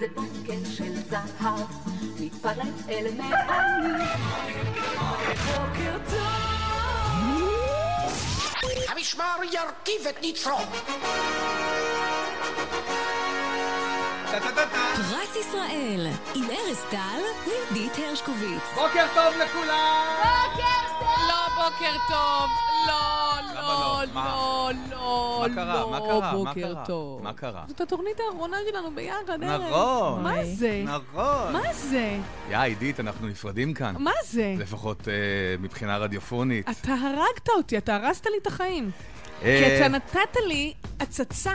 זה בוקר של זהב, מתפרץ אל מעלי. בוקר טוב. המשמר ירכיב את ניצחו. פרס ישראל עם ארז טל ועידית הרשקוביץ. בוקר טוב לכולם. בוקר טוב. לא בוקר טוב. לא. בוקר טוב. מה קרה? זאת התוכנית האחרונה שלנו ביחד. נכון. מה זה? נכון. מה זה? עידית, אנחנו נפרדים כאן. מה זה? לפחות מבחינה רדיופונית. אתה הרגת אותי, אתה הרסת לי את החיים. כי אתה נתת לי הצצה,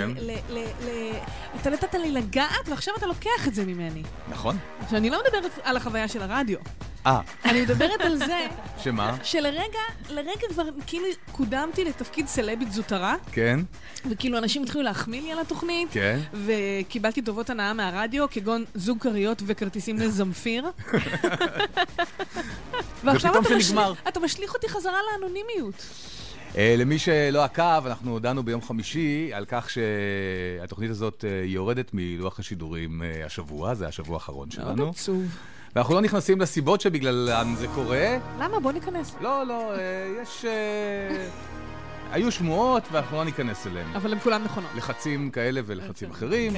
אתה נתת לי לגעת, ועכשיו אתה לוקח את זה ממני. נכון. עכשיו, אני לא מדברת על החוויה של הרדיו. אני מדברת על זה, שמה? שלרגע כבר כאילו קודמתי לתפקיד סלבית זוטרה. כן. וכאילו אנשים התחילו להחמיא לי על התוכנית. כן. וקיבלתי טובות הנאה מהרדיו, כגון זוג קריות וכרטיסים לזמפיר. ועכשיו אתה משליך אותי חזרה לאנונימיות. למי שלא עקב, אנחנו הודענו ביום חמישי על כך שהתוכנית הזאת יורדת מלוח השידורים השבוע, זה השבוע האחרון שלנו. מאוד עצוב. ואנחנו לא נכנסים לסיבות שבגללן זה קורה. למה? בוא ניכנס. לא, יש... היו שמועות ואנחנו לא ניכנס אליהם. אבל הם כולם נכונות. לחצים כאלה ולחצים אחרים,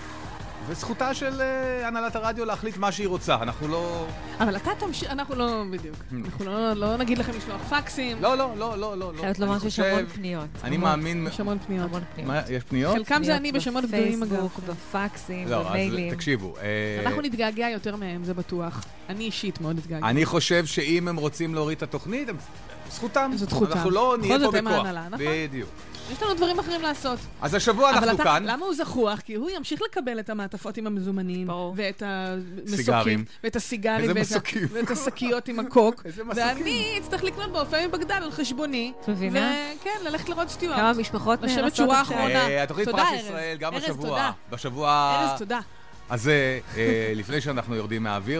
וזכותה של הנהלת הרדיו להחליט מה שהיא רוצה, אנחנו לא... אבל אתה תמשיך, אנחנו לא בדיוק. אנחנו לא נגיד לכם לשלוח פקסים. לא. חייבת לומר שיש המון פניות. אני מאמין... יש המון פניות. יש פניות? חלקם זה אני בשמות גדולים אגב. בפייסבוק, בפקסים, לא, במיילים. אז תקשיבו. אנחנו נתגעגע יותר מהם, זה בטוח. אני אישית מאוד נתגעגע. אני חושב שאם הם רוצים להוריד את התוכנית, זכותם. זאת זכותם. אנחנו לא נהיה פה בכוח. נכון? בדיוק. יש לנו דברים אחרים לעשות. אז השבוע אנחנו כאן. למה הוא זכוח? כי הוא ימשיך לקבל את המעטפות עם המזומנים, ואת המסוקים, ואת הסיגרים, ואת השקיות עם הקוק, ואני אצטרך לקנות באופן בבגדד על חשבוני, וכן, ללכת לראות שטויות. כמה משפחות לשבת שורה אחרונה. התוכנית פרס ישראל, גם בשבוע... ארז, תודה. אז לפני שאנחנו יורדים מהאוויר,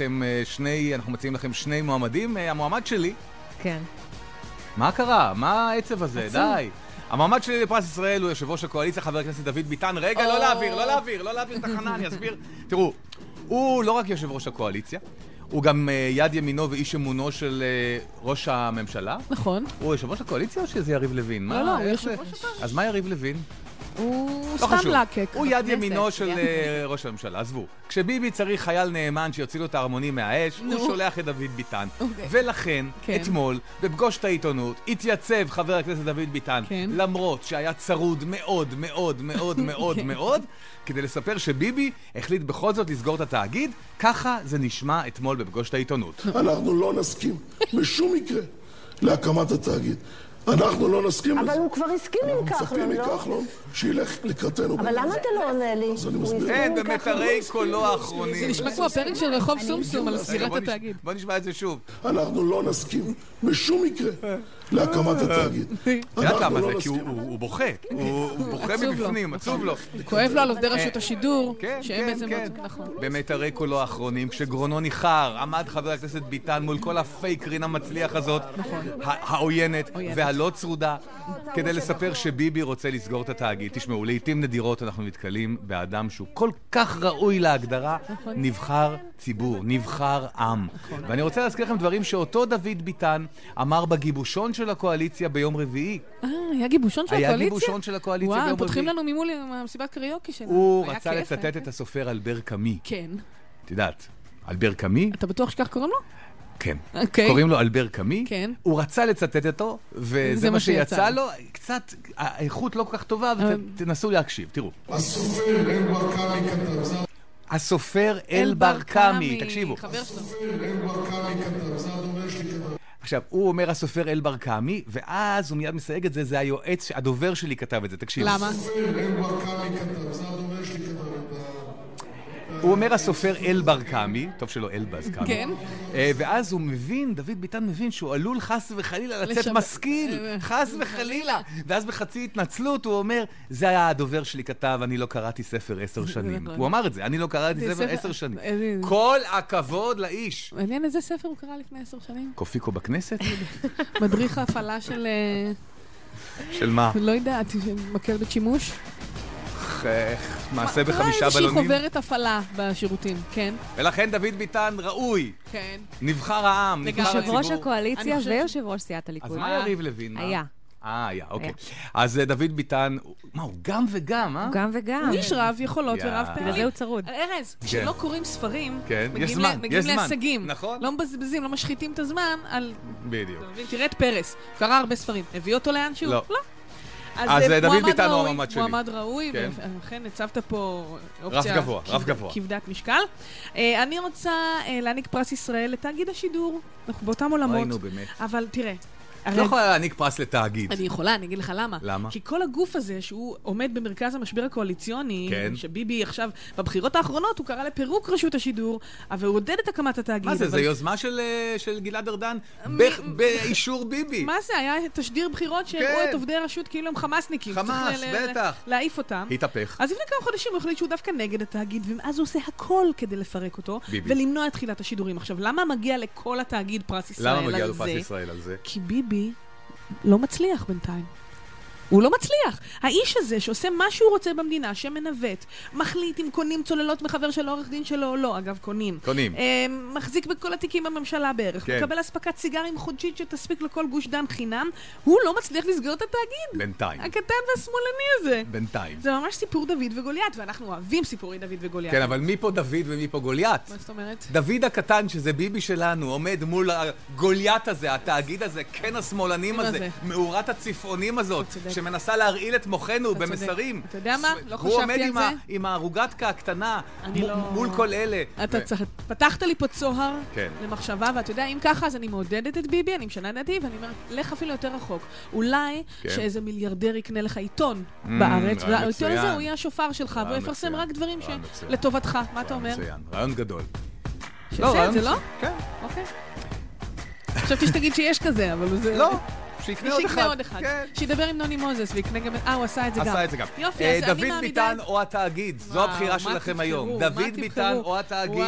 אנחנו מציעים לכם שני מועמדים. המועמד שלי... כן. מה קרה? מה העצב הזה? די. המועמד שלי לפרס ישראל הוא יושב ראש הקואליציה, חבר הכנסת דוד ביטן. רגע, לא להעביר תחנה, אני אסביר. תראו, הוא לא רק יושב ראש הקואליציה, הוא גם יד ימינו ואיש אמונו של ראש הממשלה. נכון. הוא יושב ראש הקואליציה או שזה יריב לוין? לא, הוא יושב ראש הקואליציה. אז מה יריב לוין? הוא סתם לקק. הוא יד ימינו של ראש הממשלה, עזבו. כשביבי צריך חייל נאמן שיוציא לו את ההרמונים מהאש, הוא שולח את דוד ביטן. ולכן, אתמול, בפגוש את העיתונות, התייצב חבר הכנסת דוד ביטן, למרות שהיה צרוד מאוד, מאוד, מאוד, מאוד, מאוד, כדי לספר שביבי החליט בכל זאת לסגור את התאגיד. ככה זה נשמע אתמול בפגוש את העיתונות. אנחנו לא נסכים בשום מקרה להקמת התאגיד. אנחנו לא נסכים לזה. אבל הוא כבר הסכים עם כחלון, לא? אנחנו מצפים מכחלון שילך לקראתנו. אבל למה אתה לא עונה לי? אז אני מסביר. אין, במטרי קולו האחרונים. זה נשמע כמו הפרק של רחוב סומסום על סגירת התאגיד. בוא נשמע את זה שוב. אנחנו לא נסכים בשום מקרה להקמת התאגיד. יודעת למה זה? כי הוא בוכה. הוא בוכה מבפנים, עצוב לו. כואב לו על עובדי רשות השידור, שהם בעצם... במטרי קולו האחרונים, כשגרונו ניחר, עמד חבר הכנסת ביטן מול כל הפייק רינה מצליח הזאת, העוינת והלא צרודה, כדי לספר שביבי רוצה לסגור את התאגיד. תשמעו, לעתים נדירות אנחנו מתקלים באדם שהוא כל כך ראוי להגדרה, נבחר ציבור, נבחר עם. ואני רוצה להזכיר לכם דברים שאותו דוד ביטן אמר בגיבושון של הקואליציה ביום רביעי. היה גיבושון של הקואליציה? היה גיבושון של הקואליציה ביום רביעי. וואו, פותחים לנו ממול מסיבת קריוקי שלנו. הוא רצה לצטט את הסופר אלבר קאמי. כן. את יודעת, אלבר קאמי? אתה בטוח שכך קוראים לו? כן. קוראים לו אלבר קאמי. כן. הוא רצה לצטט אותו, וזה מה שיצא לו. קצת, האיכות לא כל כך טובה, ותנסו להקשיב. תראו. הסופר אלבר קאמי, תקשיבו. עכשיו, הוא אומר הסופר אלבר קאמי, ואז הוא מיד מסייג את זה, זה היועץ, הדובר שלי כתב את זה, תקשיב. למה? הוא אומר הסופר אלבר קאמי, טוב שלא אלבז קאמי. כן. ואז הוא מבין, דוד ביטן מבין שהוא עלול חס וחלילה לצאת משכיל, חס וחלילה. ואז בחצי התנצלות הוא אומר, זה היה הדובר שלי כתב, אני לא קראתי ספר 10 שנים. הוא אמר את זה, אני לא קראתי ספר 10 שנים. כל הכבוד לאיש. מעניין איזה ספר הוא קרא לפני 10 שנים? קופיקו בכנסת? מדריך ההפעלה של... של מה? לא יודעת, מקל בשימוש? בטח, מעשה ב5 בלונים. איזושהי חוברת הפעלה בשירותים, כן. ולכן דוד ביטן ראוי. כן. נבחר העם, נבחר הציבור. יושב ראש הקואליציה ויושב ראש סיעת הליכוד. אז מה יריב לוין? היה. היה, אוקיי. אז דוד ביטן, מה, הוא גם וגם, אה? הוא גם וגם. הוא איש רב יכולות ורב פעלים. בגלל זה הוא צרוד. ארז, כשלא קוראים ספרים, מגיעים להישגים. נכון. לא מבזבזים, לא משחיתים את הזמן על... בדיוק. תראה את פרס, קרא הרבה ספרים. הביא אותו לאן שהוא? לא. אז דוד ביטן הוא המעמד שלי. מועמד ראוי, ולכן הצבת פה אופציה רף גבוה. כבדת משקל. אני רוצה להעניק פרס ישראל לתאגיד השידור. אנחנו באותם עולמות. ראינו באמת. אבל תראה, לא יכולה להעניק פרס לתאגיד. אני יכולה, אני אגיד לך למה. למה? כי כל הגוף הזה שהוא עומד במרכז המשבר הקואליציוני, שביבי עכשיו, בבחירות האחרונות הוא קרא לפירוק רשות השידור, אבל הוא עודד את הקמת התאגיד. מה זה? זה יוזמה של גלעד ארדן באישור ביבי. מה זה? היה תשדיר בחירות שהראו את עובדי הרשות כאילו הם חמאסניקים. חמאס, בטח. להעיף אותם. התהפך. אז לפני כמה חודשים הוא החליט שהוא דווקא נגד התאגיד, ואז הוא עושה הכל כדי לפרק אותו, ולמנוע את תחילת השידורים. עכשיו, למה מגיע לכל התאגיד פרס ישראל על זה? למה מגיע לו פרס ישראל על זה? כי ביבי לא מצליח בינתיים. הוא לא מצליח. האיש הזה שעושה מה שהוא רוצה במדינה, שמנווט, מחליט אם קונים צוללות מחבר של העורך דין שלו או לא, אגב, קונים. מחזיק בכל התיקים בממשלה בערך, מקבל הספקת סיגרים חודשית שתספיק לכל גוש דן חינם, הוא לא מצליח לסגור את התאגיד. בינתיים. הקטן והשמאלני הזה. בינתיים. זה ממש סיפור דוד וגוליית, ואנחנו אוהבים סיפורי דוד וגוליית. כן, אבל מי פה דוד ומי פה גוליית? מה זאת אומרת? דוד הקטן, שזה ביבי שלנו, עומד מול הגוליית הזה, התאגיד הזה, כן השמאלנים הזה, מאורת הצפעונים הזאת, שמנסה להרעיל את מוחנו במסרים. אתה יודע מה? לא חשבתי על זה. הוא עומד עם הרוגתקה הקטנה מול כל אלה. אתה צריך... פתחת לי פה צוהר למחשבה, ואתה יודע, אם ככה, אז אני מעודדת את ביבי, אני משנה דעתי, ואני אומרת, לך אפילו יותר רחוק. אולי שאיזה מיליארדר יקנה לך עיתון בארץ, והעיתון הזה הוא יהיה השופר שלך, והוא יפרסם רק דברים שלטובתך. מה אתה אומר? מצוין, רעיון גדול. שעשה את זה, לא? כן. אוקיי. חשבתי שתגיד שיש כזה, אבל זה... לא. שיקנה עוד אחד. שידבר עם נוני מוזס ויקנה גם... הוא עשה את זה גם. עשה את זה גם. יופי, אז אני דוד ביטן או התאגיד, זו הבחירה שלכם היום. דוד ביטן או התאגיד.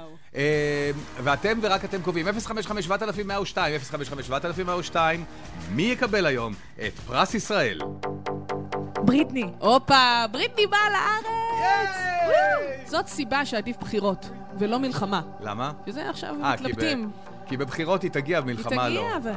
ואתם ורק אתם קובעים. 055-7102, 055-7102. מי יקבל היום את פרס ישראל? בריטני. הופה, בריטני באה לארץ! זאת סיבה שעדיף בחירות, ולא מלחמה. למה? שזה עכשיו מתלבטים. כי בבחירות היא תגיע, במלחמה לא. היא תגיע,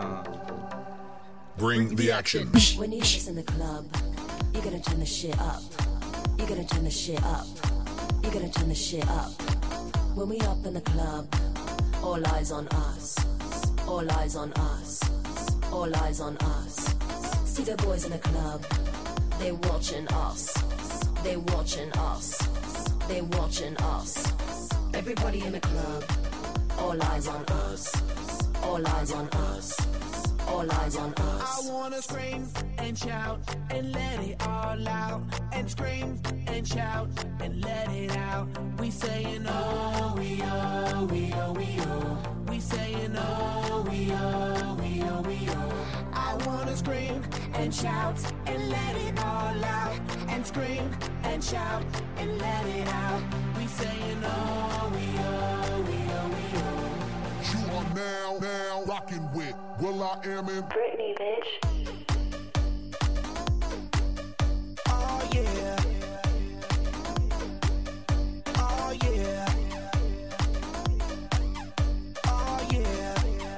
Bring the action. When you in the club, you gotta turn the shit up. You gotta turn the shit up. You gotta turn the shit up. When we up in the club, all eyes on us. All eyes on us. All eyes on us. See the boys in the club, they watching us. They watching us. They watching us. Everybody in the club, all eyes on us. All eyes on us. All eyes on us. I wanna scream and shout and let it all out. And scream and shout and let it out. We saying oh, we oh, we oh, we oh. We saying oh, we oh, we oh, we oh. I wanna scream and shout and let it all out. And scream and shout and let it out. We saying oh, we oh, we oh, we oh. You are now rocking with will.i.am in Britney, bitch. Oh yeah. Oh yeah. Oh yeah.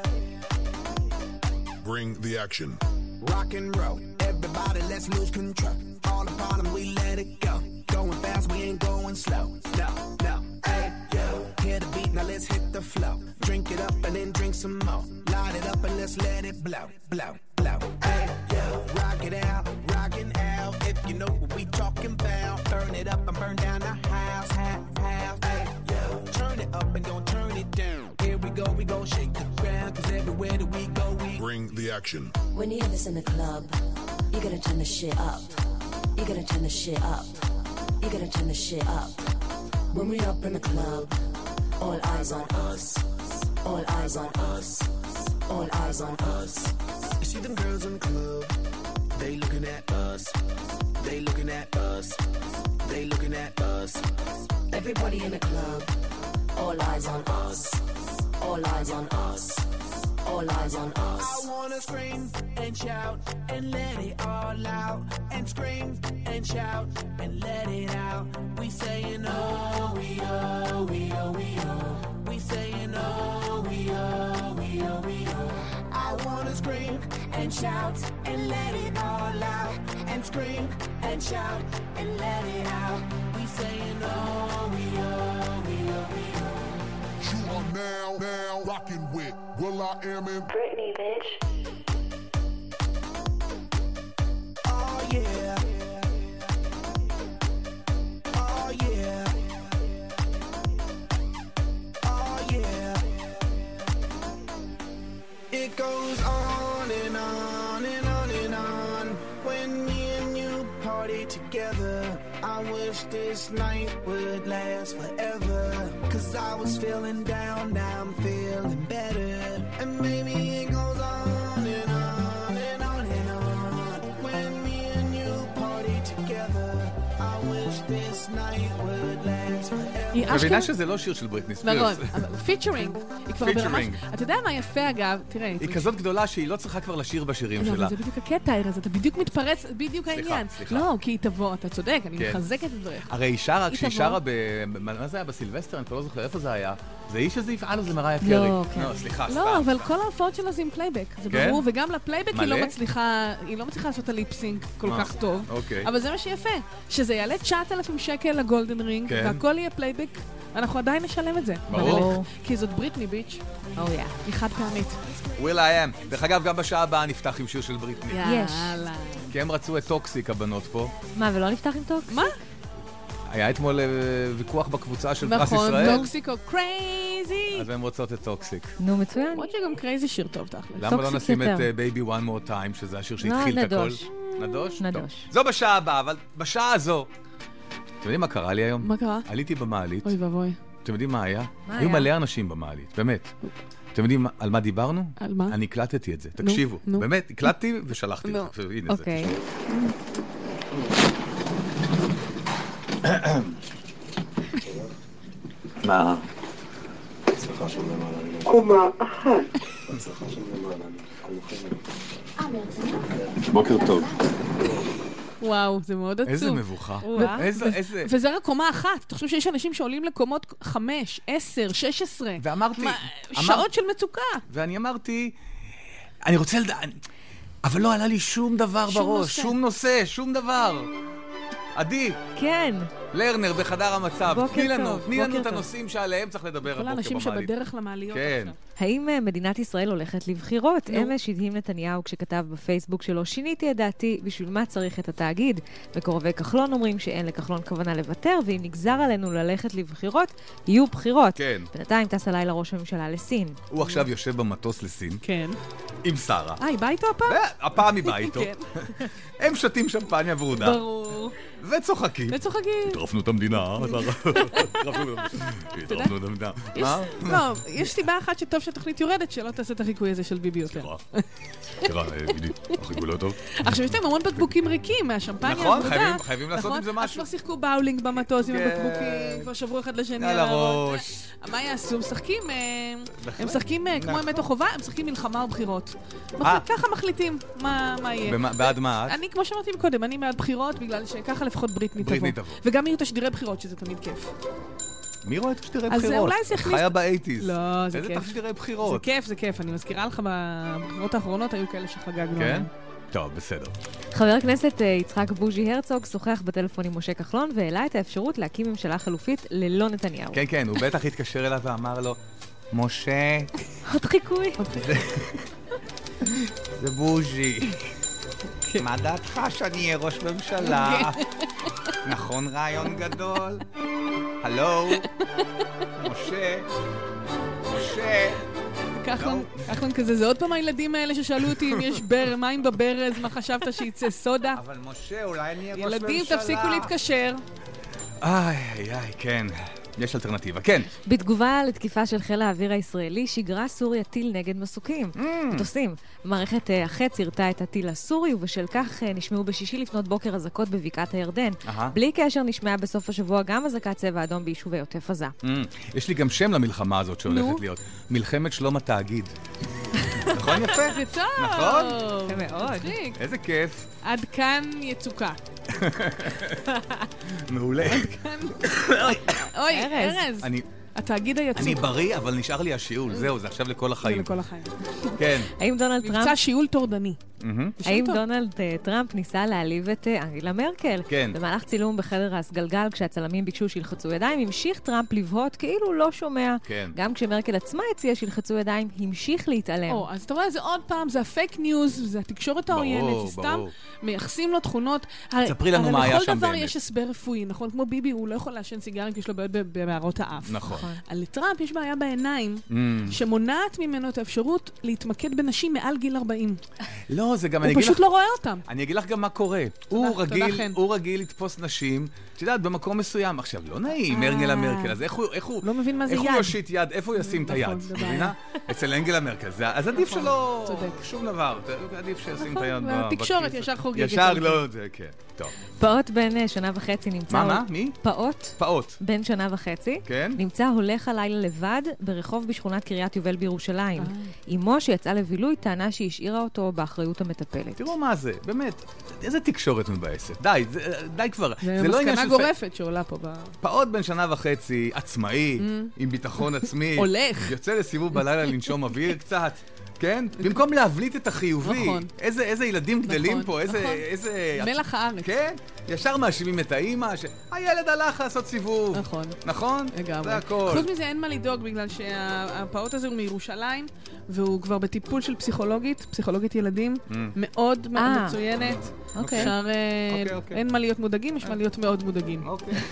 Bring the action. Rock and roll. Everybody, let's lose control. All the bottom, we let it go. Going fast, we ain't going slow. No, no. Hey, yo. Hear the beat, now let's hit the flow. Drink it up and then drink some more. Light it up and let's let it blow, blow, blow. Hey, yo. Rock it out, rockin' out. If you know what we talking about. Burn it up and burn down the house, house. Hey, yo. Turn it up and don't turn it down. Here we go shake the ground. Cause everywhere that we go, we bring the action. When you hear this in the club, you gotta turn the shit up. You gotta turn the shit up. You gotta turn the shit up. When we up in the club, all eyes on us. All eyes on us. All eyes on us. You see them girls in the club, they looking at us. They looking at us. They looking at us. Everybody in the club, all eyes on us. All eyes on us. all eyes on us. I wanna scream and shout and let it all out. And scream and shout and let it out. We saying oh, we oh, we oh, we oh. We saying oh, we oh, we oh, we oh. I wanna scream and shout and let it all out. And scream and shout and let it out. We saying oh, we oh, we oh, we oh. You are now rocking with will.i.am and Britney, bitch. Oh yeah. Oh yeah. Oh yeah. It goes on and on and on and on. When me and you party together, I wish this night would last forever. 'Cause I was feeling down, now I'm feeling better. And maybe it goes on and on and on and on. When me and you party together, I wish this night would last forever. מבינה שזה לא שיר של בריטני ספירס. נכון, אבל פיצ'רינג. היא כבר ברמה... אתה יודע מה יפה אגב? תראה. היא כזאת גדולה שהיא לא צריכה כבר לשיר בשירים שלה. זה בדיוק הקטע, אז אתה בדיוק מתפרץ, בדיוק העניין. סליחה. לא, כי היא תבוא, אתה צודק, אני מחזקת את דבריך. הרי היא שרה, כשהיא שרה מה זה היה? בסילבסטר? אני כבר לא זוכר איפה זה היה. זה איש שזה יפעל או זה מריה קרי? לא, כן. סליחה, סתם. לא, אבל כל ההופעות שלה זה עם פלייבק, זה ברור, וגם לפלייבק היא לא מצליחה לעשות את הליפסינג כל כך טוב. אבל זה מה שיפה, שזה יעלה 9,000 שקל לגולדן רינג, והכל יהיה פלייבק, אנחנו עדיין נשלם את זה. ברור. כי זאת בריטני ביץ'. היא חד פעמית. will.i.am. דרך אגב, גם בשעה הבאה נפתח עם שיר של בריטני. יאללה. כי הם רצו את טוקסיק, הבנות פה. מה, ולא נפתח עם טוקסיק? מה? היה אתמול ויכוח בקבוצה של פרס ישראל. נכון, טוקסיק או קרייזי. אז הם רוצות את טוקסיק. נו, מצוין. למרות שגם קרייזי שיר טוב, תכל'ס. למה לא נשים את Baby One More Time, שזה השיר שהתחיל את הכל? נדוש. נדוש. זו בשעה הבאה, אבל בשעה הזו... אתם יודעים מה קרה לי היום? מה קרה? עליתי במעלית. אוי ואבוי. אתם יודעים מה היה? היו מלא אנשים במעלית, באמת. אתם יודעים על מה דיברנו? על מה? אני הקלטתי את זה, תקשיבו. באמת, הקלטתי ושלחתי. אוקיי. מה? הצלחה שם למעלה. קומה אחת. הצלחה שם למעלה. בוקר טוב. וואו, זה מאוד עצוב. איזה מבוכה. איזה... וזה רק קומה אחת. אתה חושב שיש אנשים שעולים לקומות 5, 10, 16. ואמרתי... שעות של מצוקה. ואני אמרתי, אני רוצה לדעת... אבל לא עלה לי שום דבר בראש. שום נושא, שום דבר. עדי. כן. לרנר בחדר המצב. תני לנו את הנושאים שעליהם צריך לדבר הבוקר במעלית. כל האנשים שבדרך למעליות. כן. האם מדינת ישראל הולכת לבחירות? אמש הדהים נתניהו כשכתב בפייסבוק שלו, שיניתי את דעתי, בשביל מה צריך את התאגיד? מקורבי כחלון אומרים שאין לכחלון כוונה לוותר, ואם נגזר עלינו ללכת לבחירות, יהיו בחירות. כן. בינתיים טס הלילה ראש הממשלה לסין. הוא עכשיו יושב במטוס לסין. כן. עם שרה. היא באה איתו הפעם? הפעם היא באה איתו. הם שותים שמפניה ורודה. ברור. וצוחקים. הטרפנו את המדינה. הטרפנו את המדינה. מה? לא, יש סיבה אחת שטוב שהתוכנית יורדת, שלא תעשה את החיקוי הזה של ביבי יותר. סליחה, בדיוק, החיקוי לא טוב. עכשיו, יש להם המון בקבוקים ריקים מהשמפניה. נכון, חייבים לעשות עם זה משהו. אז כבר שיחקו באולינג במטוס עם הבקבוקים, כבר שברו אחד לשני. על הראש. מה יעשו? הם משחקים כמו אמת או חובה, הם משחקים מלחמה או בחירות. ככה מחליטים מה יהיה. בעד מה את? אני, כמו שאמרתי קודם, אני בעד בחירות, בגלל שככה לפחות בריטני תבוא. וגם יהיו תשדירי בחירות, שזה תמיד כיף. מי רואה תשדירי בחירות? חיה ב-80s. לא, זה כיף. איזה תשדירי בחירות? זה כיף. אני מזכירה לך, בבחירות האחרונות היו כאלה שחגגנו. כן? טוב, בסדר. חבר הכנסת יצחק בוז'י הרצוג שוחח בטלפון עם משה כחלון והעלה את האפשרות להקים ממשלה חלופית ללא נתניהו. כן, כן, הוא בטח התקשר אליו ואמר לו, משה... עוד חיקוי. זה בוז'י. מה דעתך שאני אהיה ראש ממשלה? נכון רעיון גדול? הלו? משה? כחלון כזה, זה עוד פעם הילדים האלה ששאלו אותי אם יש מים בברז, מה חשבת שיצא סודה? אבל משה, אולי אני אהיה ראש ממשלה. ילדים, תפסיקו להתקשר. כן. יש אלטרנטיבה, כן. בתגובה לתקיפה של חיל האוויר הישראלי, שיגרה סוריה טיל נגד מסוקים. מטוסים. מערכת החץ הרתה את הטיל הסורי, ובשל כך נשמעו בשישי לפנות בוקר אזעקות בבקעת הירדן. בלי קשר נשמעה בסוף השבוע גם אזעקת צבע אדום ביישובי עוטף עזה. יש לי גם שם למלחמה הזאת שהולכת להיות. מלחמת שלום התאגיד. נכון יפה? זה טוב. נכון? זה מאוד. איזה כיף. עד כאן יצוקה. מעולה. אוי, ארז. התאגיד היצוק. אני בריא, אבל נשאר לי השיעול. זהו, זה עכשיו לכל החיים. זה לכל החיים. כן. האם דונלד טראמפ... מבצע שיעול טורדני. האם דונלד טראמפ ניסה להעליב את אנגלה מרקל? כן. במהלך צילום בחדר הסגלגל, כשהצלמים ביקשו שילחצו ידיים, המשיך טראמפ לבהות כאילו לא שומע. כן. גם כשמרקל עצמה הציעה שילחצו ידיים, המשיך להתעלם. אז אתה רואה, זה עוד פעם, זה הפייק ניוז, זה התקשורת העוינת, שסתם מייחסים לו תכונות. תספרי לנו מה היה שם באמת. לכל דבר יש הסבר רפואי, נכון? כמו ביבי, הוא לא יכול לעשן סיגרים כי יש לו בעיות במערות האף. נכון. לטראמפ יש בעיה בעיניים, שמונעת ממנו את האפשרות להתמקד בנשים מעל גיל 40. לא, זה גם... הוא פשוט לא רואה אותם. אני אגיד לך גם מה קורה. הוא רגיל לתפוס נשים, את יודעת, במקום מסוים. עכשיו, לא נעים, אנגלה מרקל, אז איך הוא... לא מבין מה זה יד. איך הוא יושיט יד, איפה הוא ישים את היד? מבינה? אצל אנגלה מרקל. אז עדיף שלא... שום דבר. עדיף שישים את היד בכיס. והתקשורת ישר חוגגת. ישר לא... כן, טוב. פעוט בן שנה וחצי נמצא... מה? מי? פעוט. בן שנה וחצי. כן? נמצא הולך הלילה לבד ברחוב בשכונת קריית יובל בירושלים. אמו שיצאה לבילוי טענה שהשאירה אותו באחריות המטפלת. תראו מה זה, באמת, איזה תקשורת מבאסת. די כבר. זה מסקנה גורפת שעולה פה. פעוט בן שנה וחצי, עצמאי, עם ביטחון עצמי. הולך. יוצא לסיבוב בלילה לנשום אוויר קצת. כן? במקום להבליט את החיובי. נכון. איזה ילדים גדלים פה, איזה... מלח הארץ. כן? ישר מאשימים את האמא, הילד הלך לעשות סיבוב. נכון. נכון? לגמרי. זה הכל. חוץ מזה אין מה לדאוג, בגלל שהפעוט הזה הוא מירושלים, והוא כבר בטיפול של פסיכולוגית ילדים, מאוד מאוד מצוינת. אפשר... אין מה להיות מודאגים, יש מה להיות מאוד מודאגים.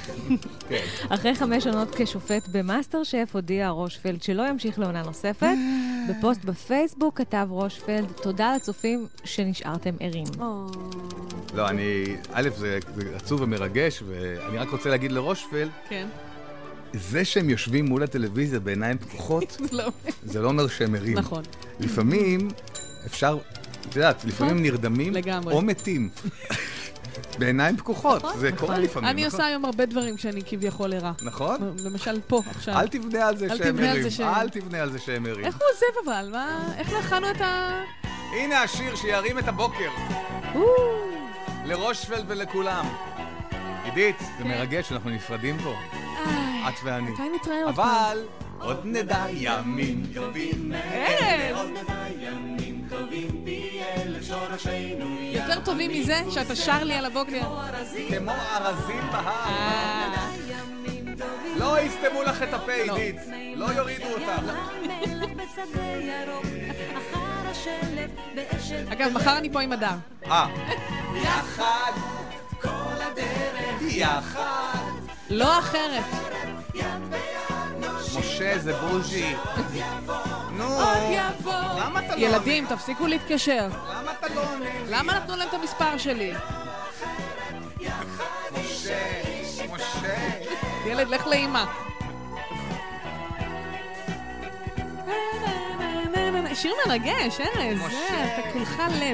אחרי 5 שנות כשופט במאסטר שף, הודיע רושפלד שלא ימשיך לעונה נוספת. בפוסט בפייסבוק כתב רושפלד, תודה לצופים שנשארתם ערים. לא, א', זה עצוב ומרגש, ואני רק רוצה להגיד לרושפלד, זה שהם יושבים מול הטלוויזיה בעיניים פקוחות, זה לא אומר שהם ערים. נכון. לפעמים אפשר, את יודעת, לפעמים נרדמים או מתים. בעיניים פקוחות, זה קורה לפעמים. אני עושה היום הרבה דברים כשאני כביכול ערה. נכון? למשל פה, עכשיו. אל תבנה על זה שהם ערים. אל תבנה על זה שהם ערים. איך הוא עוזב אבל? איך להכנו את ה... הנה השיר שירים את הבוקר. לרושפלד ולכולם. עידית, זה מרגש, אנחנו נפרדים פה. את ואני. מתי נתראה עוד פעם? אבל עוד נדע ימים טובים. עוד נדע ימים טובים פי אלף שורשינו. יותר טובים מזה שאתה שר לי על הבוקר. כמו ארזים בהר. לא יסתמו לך את הפה, עידית. לא יורידו אותך. אגב, מחר אני פה עם הדר. יחד כל הדרך יחד לא אחרת. משה זה בוז'י. נו, למה אתה לא... ילדים, תפסיקו להתקשר. למה אתה לא עונה? למה נתנו להם את המספר שלי? משה. ילד, לך לאמא. שיר מרגש, ארז. אתה כולך לב.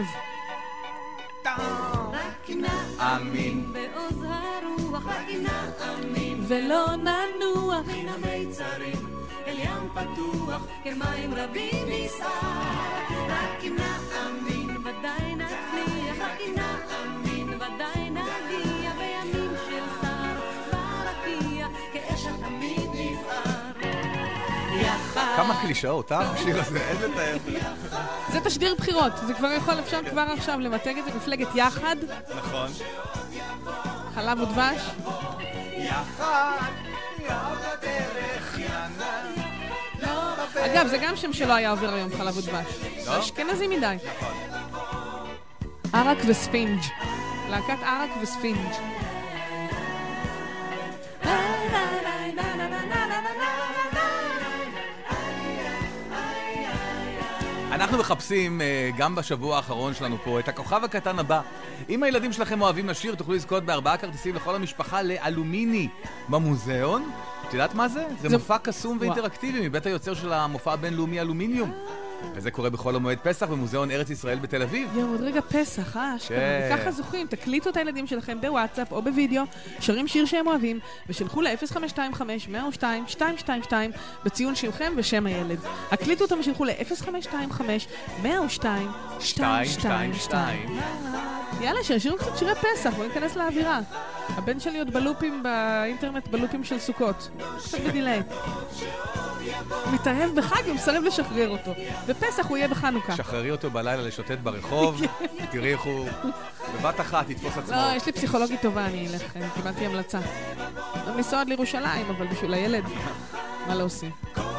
אמין בעוז הרוח אמין ולא ננוח מן המיצרים אל ים פתוח כמים רבים נסער רק אם נאמין ודאי נצליח רק אם נאמין ודאי נגיע בימים של שר ברקיע כאש תמיד נבער יחד. כמה קלישאות, השיר הזה, אין לתאר. זה תשדיר בחירות, זה כבר יכול, אפשר כבר עכשיו למתג את זה, מפלגת יחד. נכון. חלב ודבש. יחד, בדרך אגב, זה גם שם שלא היה עובר היום, חלב ודבש. זה אשכנזי מדי. ערק וספינג'. להקת ערק וספינג'. אנחנו מחפשים גם בשבוע האחרון שלנו פה את הכוכב הקטן הבא. אם הילדים שלכם אוהבים לשיר, תוכלו לזכות ב4 כרטיסים לכל המשפחה לאלומיני במוזיאון. את יודעת מה זה? זה מופע קסום ואינטראקטיבי מבית היוצר של המופע הבינלאומי אלומיניום. וזה קורה בחול המועד פסח במוזיאון ארץ ישראל בתל אביב. יום, עוד רגע פסח, ככה זוכים, תקליטו את הילדים שלכם בוואטסאפ או בווידאו, שרים שיר שהם אוהבים, ושלחו ל-0525-102-222 בציון שמכם ושם הילד. הקליטו אותם ושלחו ל-0525-102-222. יאללה, שישירו קצת שירי פסח, בואו ניכנס לאווירה. הבן שלי עוד בלופים באינטרנט, בלופים של סוכות. קצת בדילי. הוא מתאהב בחג ומסרב לשחרר אותו. בפסח הוא יהיה בחנוכה. שחררי אותו בלילה לשוטט ברחוב, תראי איך הוא בבת אחת יתפוס עצמו. לא, יש לי פסיכולוגית טובה, אני אלך, קיבלתי המלצה. אני לנסוע עד לירושלים, אבל בשביל הילד, מה לא עושים?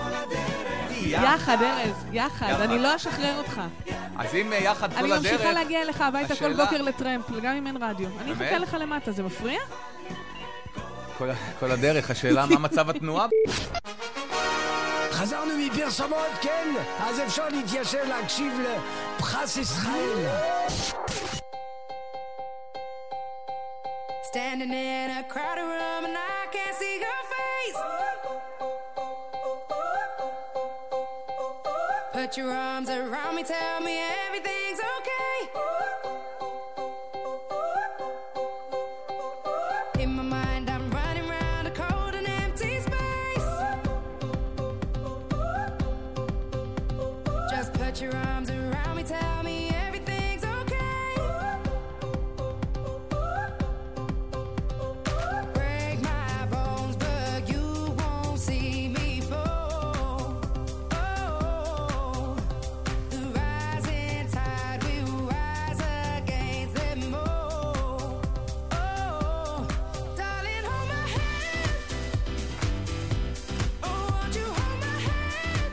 יחד, ארז, יחד, אני לא אשחרר אותך. אז אם יחד כל הדרך... אני ממשיכה להגיע אליך הביתה כל בוקר לטרמפ, גם אם אין רדיו. אני אחכה לך למטה, זה מפריע? כל הדרך, השאלה מה מצב התנועה? חזרנו מפרסומות, כן? אז אפשר להתיישב להקשיב לפרס ישראל. Standing in a crowded room and I can't see your face. Put your arms around me, tell me everything's okay. In my mind I'm running round a cold and empty space. Just put your arms around me, tell me everything's okay. Break my bones, but you won't see me fall. Oh, the rising tide will rise against them all. Oh, darling, hold my hand. Oh, won't you hold my hand?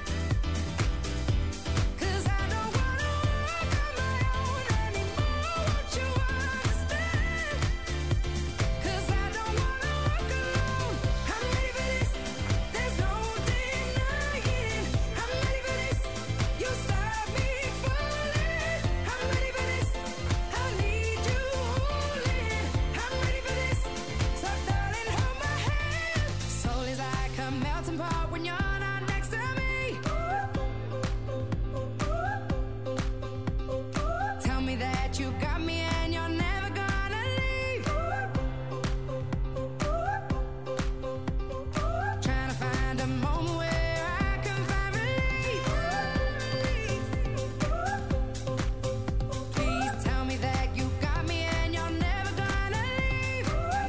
'Cause I don't wanna walk on my own anymore. Won't you understand? 'Cause I don't wanna walk alone. I'm ready for this. There's no denying. I'm ready for this. You stop me falling. I'm ready for this. I need you holding. I'm ready for this. So darling, hold my hand. Soul is like a melting pot when you're not next to me. Tell me that you got me and you're never gonna leave. Trying to find a moment where I can find relief. Please tell me that you got me and you're never gonna leave.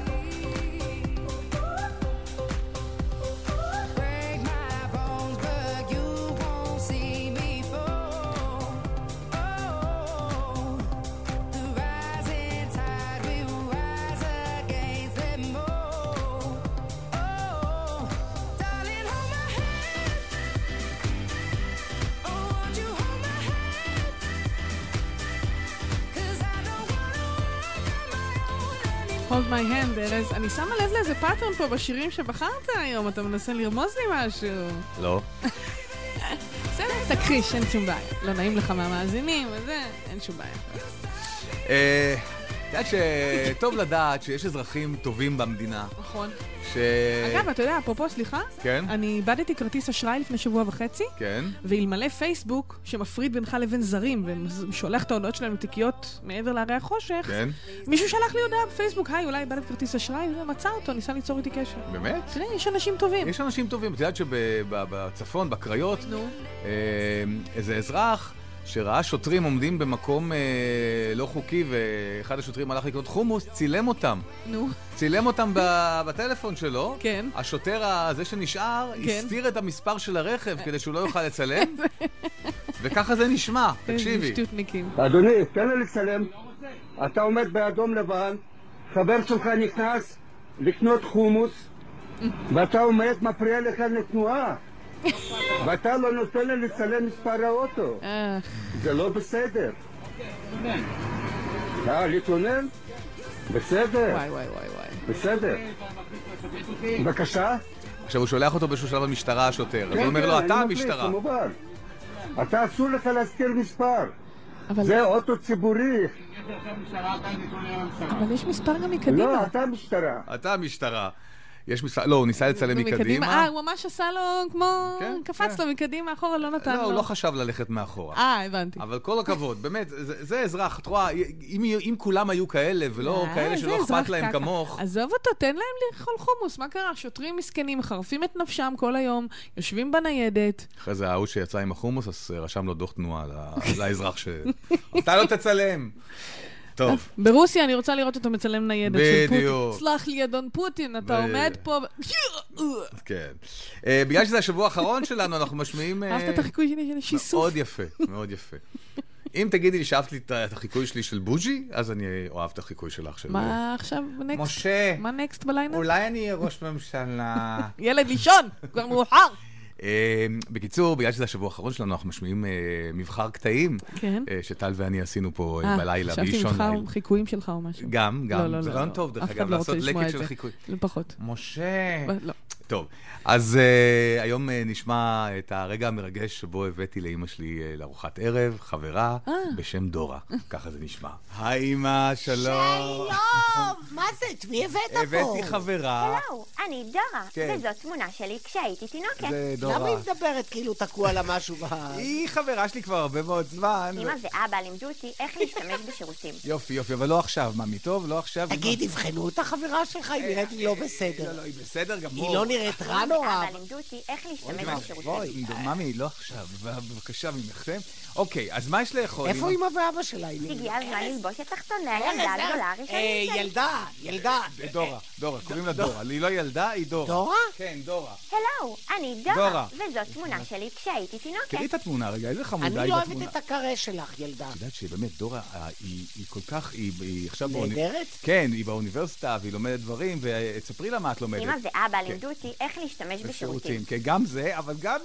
Break my bones, but you won't see me fall. Oh, the rising tide will rise against them all. Oh, darling, hold my hand. Oh, won't you hold my hand? 'Cause I don't wanna walk on my own anymore. Hold my hand, ארז. אני שמה לב לאיזה פאטרן פה בשירים שבחרת היום. אתה מנסה לרמוז לי משהו. לא. בסדר, תכחיש, אין שום בעיה. לא נעים לך מהמאזינים, וזה, אין שום בעיה. את יודעת שטוב לדעת שיש אזרחים טובים במדינה. נכון. אגב, אתה יודע, אפרופו, סליחה? כן? אני איבדתי כרטיס אשראי לפני שבוע וחצי. כן. ואלמלא פייסבוק, שמפריד בינך לבין זרים, ושולח את ההודעות שלהם לתיקיות מעבר להרי החושך, כן. מישהו שלח לי הודעה בפייסבוק, היי, אולי איבדת כרטיס אשראי, ומצא אותו, ניסה ליצור איתי קשר. באמת? תראה, יש אנשים טובים. יש אנשים טובים. את יודעת שבצפון, בקריות, איזה אזרח שראה שוטרים עומדים במקום לא חוקי, ואחד השוטרים הלך לקנות חומוס, צילם אותם. נו. צילם אותם בטלפון שלו. כן. השוטר הזה שנשאר, הסתיר את המספר של הרכב כדי שהוא לא יוכל לצלם. וככה זה נשמע, תקשיבי. אדוני, תן לי לצלם. אתה עומד באדום לבן, חבר שלך נכנס לקנות חומוס, ואתה עומד מפריע לך לתנועה. ואתה לא נותן לי לצלם מספר האוטו. זה לא בסדר. להתלונן? בסדר. וואי וואי וואי וואי. בסדר. בבקשה? עכשיו הוא שולח אותו באיזשהו שלב המשטרה, השוטר. אז הוא אומר לו, אתה המשטרה. כמובן. אתה אסור לך להזכיר מספר. זה אוטו ציבורי. אבל יש מספר גם מקדימה. לא, אתה המשטרה. אתה המשטרה. יש לא, הוא ניסה לצלם מקדימה. הוא ממש עשה לו כמו... קפץ לו מקדימה, אחורה לא נתן לו. לא, הוא לא חשב ללכת מאחורה. הבנתי. אבל כל הכבוד, באמת, זה אזרח, את רואה, אם כולם היו כאלה, ולא כאלה שלא אכפת להם כמוך... עזוב אותו, תן להם לאכול חומוס, מה קרה? שוטרים מסכנים, מחרפים את נפשם כל היום, יושבים בניידת. אחרי זה ההוא שיצא עם החומוס, אז רשם לו דוח תנועה לאזרח אתה לא תצלם. טוב. ברוסיה אני רוצה לראות אותו מצלם ניידת של פוטין. בדיוק. סלח לי, אדון פוטין, אתה עומד פה... כן. בגלל שזה השבוע האחרון שלנו, אנחנו משמיעים... אהבת את החיקוי שלי של שיסוף? מאוד יפה, מאוד יפה. אם תגידי לי שאהבת לי את החיקוי שלי של בוג'י, אז אני אוהב את החיקוי שלך של... מה עכשיו נקסט? משה. מה נקסט בלילה? אולי אני אהיה ראש ממשלה. ילד לישון, כבר מאוחר. בקיצור, בגלל שזה השבוע האחרון שלנו, אנחנו משמיעים מבחר קטעים, שטל ואני עשינו פה בלילה באישון ליל. חשבתי מבחר חיקויים שלך או משהו. גם, זה רעיון טוב, דרך אגב, לעשות לקט של חיקוי. לא פחות. משה. לא. טוב, אז היום נשמע את הרגע המרגש שבו הבאתי לאמא שלי לארוחת ערב, חברה בשם דורה. ככה זה נשמע. היי אמא, שלום. שלום, מה זה? את מי הבאת פה? הבאתי חברה. הלו, אני דורה, וזאת תמונה שלי כשהייתי תינוקת. זה דורה. למה היא מדברת כאילו תקוע לה משהו היא חברה שלי כבר הרבה מאוד זמן. אמא ואבא לימדו אותי איך להשתמש בשירותים. יופי, אבל לא עכשיו, ממי טוב, לא עכשיו. תגיד, הבחנו את החברה שלך, היא נראית לי לא בסדר. לא, היא בסדר גמור. היא לא נראית רע נורא. אבא לימדו אותי איך להשתמש בשירותים. ממי, לא עכשיו, בבקשה ממכם. אוקיי, אז מה יש לאכול? איפה אמא ואבא שלה? הגיע הזמן ללבוש את תחתוני הילדה הגדולה הראשונית שלי. ילדה. דורה, קוראים לה דורה. היא לא ילדה, היא דורה. דורה? כן, דורה. הלו, אני דורה, וזאת תמונה שלי כשהייתי תינוקת. תראי את התמונה רגע, איזה חמודה היא בתמונה. בתמונה. אני לא אוהבת את הקרה שלך, ילדה. את יודעת שבאמת דורה, היא כל כך, היא עכשיו... נהדרת? כן, היא באוניברסיטה, והיא לומדת דברים, ותספרי לה מה את לומדת. אמא ואבא לימדו אותי איך להשתמש בשירותים. כן, גם זה, אבל גם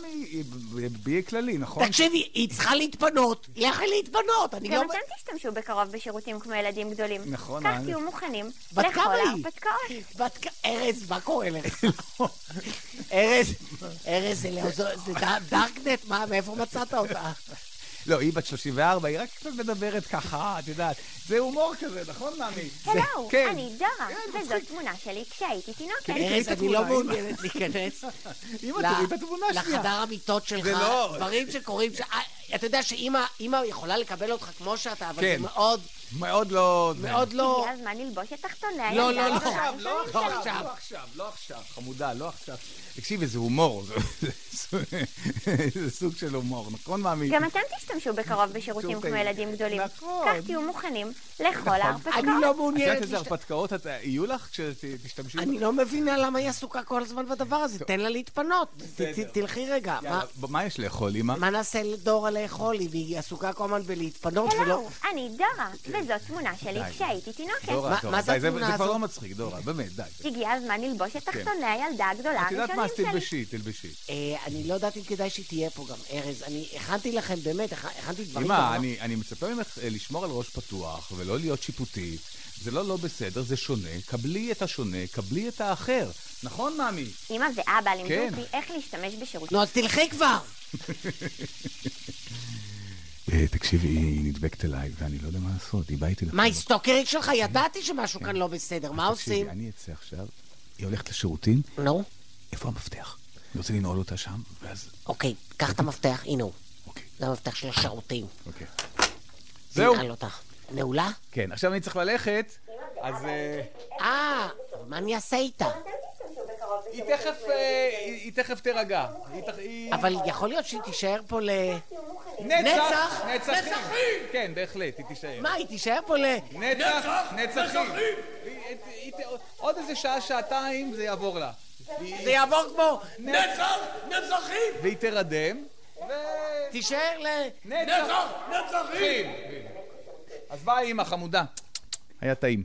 היא כללי, נכון? תקשיבי, היא צריכה להתפנות. לכי להתפנות. גם אתם תשתמשו בקרוב בשירותים כמו ילדים גדולים. נכון. כך תהיו מוכנים בת לכל כמה ההרפתקאות. ארז, מה קורה לך? ארז, זה דארקנט, מאיפה מצאת אותה? לא, היא בת 34, היא רק קצת מדברת ככה, את יודעת. זה הומור כזה, נכון, מאמי? הלו, אני דורה, וזאת תמונה שלי כשהייתי תינוקת. ארז, אני לא מעוניינת להיכנס לחדר המיטות שלך, דברים שקורים, אתה יודע שאמא יכולה לקבל אותך כמו שאתה, אבל זה מאוד... מאוד לא... הגיע הזמן ללבוש את תחתוני הילדה הגדולה הראשונית שלי. לא עכשיו, חמודה, לא עכשיו. תקשיבי, זה הומור, זה סוג של הומור, נכון, מאמי? גם אתם תשתמשו בקרוב בשירותים כמו ילדים גדולים. כך תהיו מוכנים לכל ההרפתקאות. אני לא מעוניינת... את יודעת איזה הרפתקאות יהיו לך כשתשתמשו? אני לא מבינה למה היא עסוקה כל הזמן בדבר הזה, תן לה להתפנות. תלכי רגע. מה יש לאכול, אמא? מה נעשה לדורה לאכול? היא עסוקה כל הזמן בלהתפנות ולא... הלו, אני דורה, וזאת תמונה שלי כשהייתי תינוקת. דורה, זה כבר לא מצחיק, דורה, באמת, די. הגיע הזמן ללבוש את תחתוני הילדה הגדולה הראשונית שלי. תלבשי. אני לא יודעת אם כדאי שתהיה פה גם, ארז. אני הכנתי לכם, באמת, הכנתי דברים. אמא, אני מצפה ממך לשמור על ראש פתוח ולא להיות שיפוטית. זה לא בסדר, זה שונה. קבלי את השונה, קבלי את האחר. נכון, מאמי? אמא ואבא לימדו אותי איך להשתמש בשירותים. נו, אז תלכי כבר! תקשיבי, היא נדבקת אליי, ואני לא יודע מה לעשות, היא באה איתי לחנות. מה, היא סטוקרית שלך? ידעתי שמשהו כאן לא בסדר, מה עושים? תקשיבי, אני אצא עכשיו, היא הולכת לשירותים. נו? איפה המפתח? אני רוצה לנעול אותה שם, ואז... אוקיי, קח את המפתח, הנה הוא. זה המפתח של השירותים. אוקיי. זהו. נעל אותה. נעולה? כן, עכשיו אני צריך ללכת, אז... מה אני אעשה איתה? היא תכף תרגע. אבל יכול להיות שהיא תישאר פה נצח! נצחים! כן, בהחלט, היא תישאר. מה, היא תישאר פה נצחים! עוד איזה שעה, שעתיים, זה יעבור לה. זה יעבור כמו נצחים! והיא תרדם, תישאר נצחים! אז ביי, אמא חמודה. היה טעים.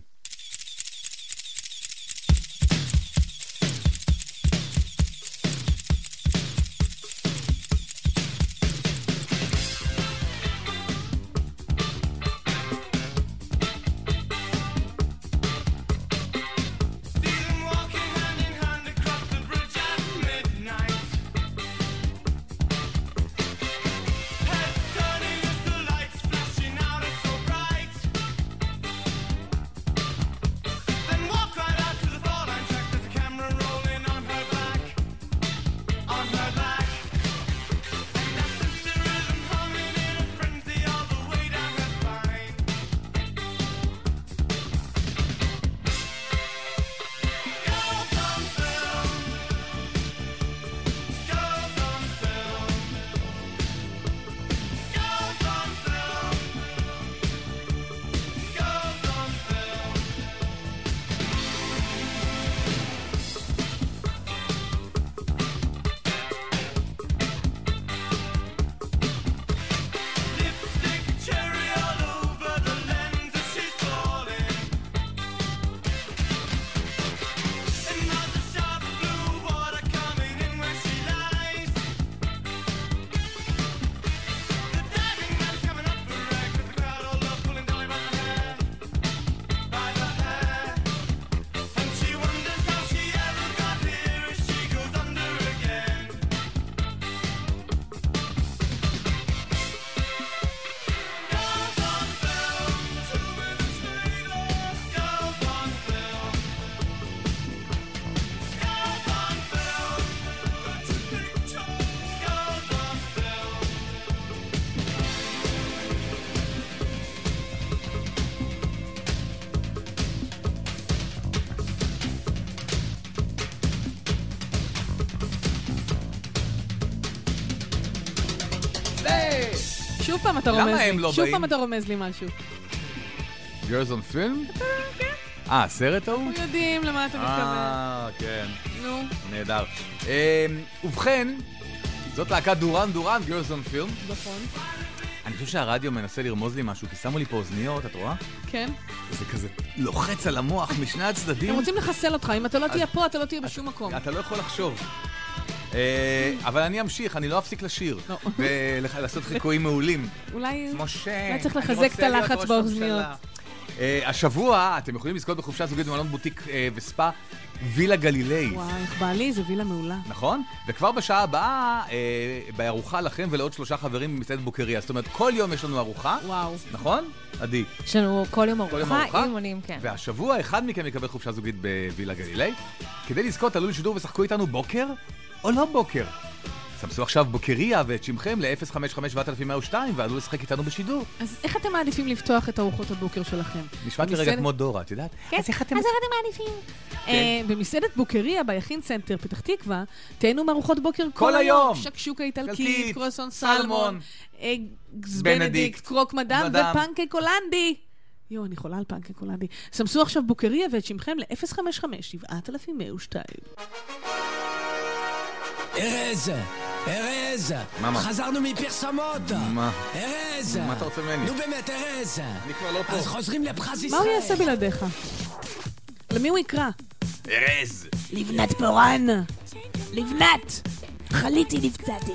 שוב פעם אתה רומז למה הם לי. לא שוב באים? פעם אתה רומז לי משהו. Girls on Film? כן. הסרט ההוא? אנחנו יודעים למה אתה מתכוון. כן. נו. נהדר. ובכן, זאת להקת דורן, Girls on Film. נכון. אני חושב שהרדיו מנסה לרמוז לי משהו, כי שמו לי פה אוזניות, את רואה? כן. זה כזה לוחץ על המוח משני הצדדים. הם רוצים לחסל אותך, אם אתה לא תהיה פה, אתה לא תהיה בשום מקום. אתה לא יכול לחשוב. אבל אני אמשיך, אני לא אפסיק לשיר. ולעשות חיקויים מעולים. אולי משה, צריך לחזק את הלחץ באוזניות. השבוע אתם יכולים לזכות בחופשה זוגית במלון בוטיק וספה וילה גלילי. וואי, איך בא לי, זה וילה מעולה. נכון? וכבר בשעה הבאה, בארוחה לכם ולעוד 3 חברים במסעדת בוקריה. זאת אומרת, כל יום יש לנו ארוחה. וואו. נכון? עדי. יש לנו כל יום ארוחה עם מונים, כן. והשבוע אחד מכם יקבל חופשה זוגית בווילה גלילי. כדי לזכות, תעלו לשידור ושחקו איתנו בוקר או לא בוקר. סמסו עכשיו בוקריה ואת שמכם ל-055-7102 ועלו לשחק איתנו בשידור. אז איך אתם מעדיפים לפתוח את ארוחות הבוקר שלכם? נשמעת לי רגע כמו דורה, את יודעת? כן, אז איך אתם מעדיפים? במסעדת בוקריה ביכין סנטר פתח תקווה, תהנו מארוחות בוקר כל היום. שקשוקה איטלקית, קרואסון סלמון, אגס בנדיקט, קרוק מדאם ופנקק הולנדי. יו, אני חולה על פנקק הולנדי. סמסו עכשיו בוקריה ואת שמכם ל-055-7102. ארז, חזרנו מפרסומות. מה? ארז. מה אתה רוצה ממני? נו באמת, ארז. אני כבר לא פה. אז חוזרים לפרס ישראל. מה הוא יעשה בלעדיך? למי הוא יקרא? ארז. לבנת פורן. לבנת. חליתי נפצעתי.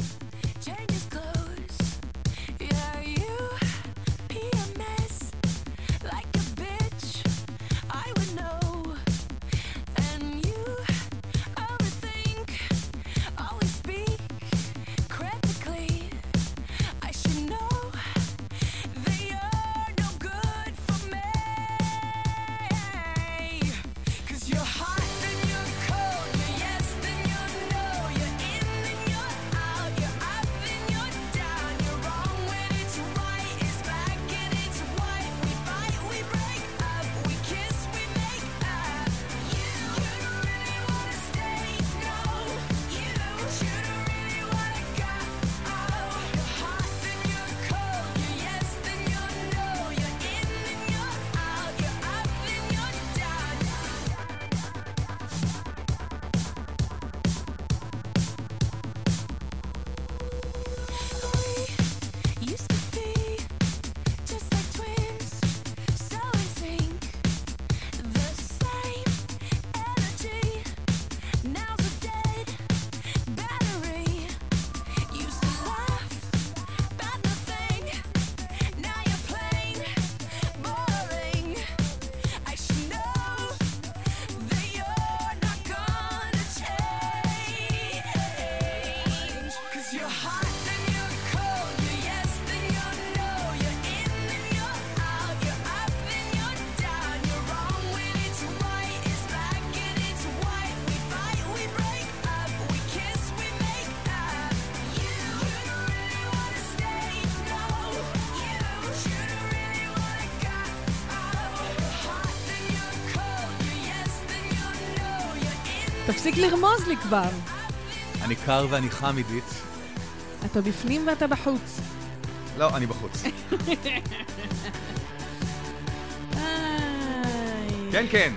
תפסיק לרמוז לי כבר. אני קר ואני חם עידית. אתה בפנים ואתה בחוץ. לא, אני בחוץ. כן, כן.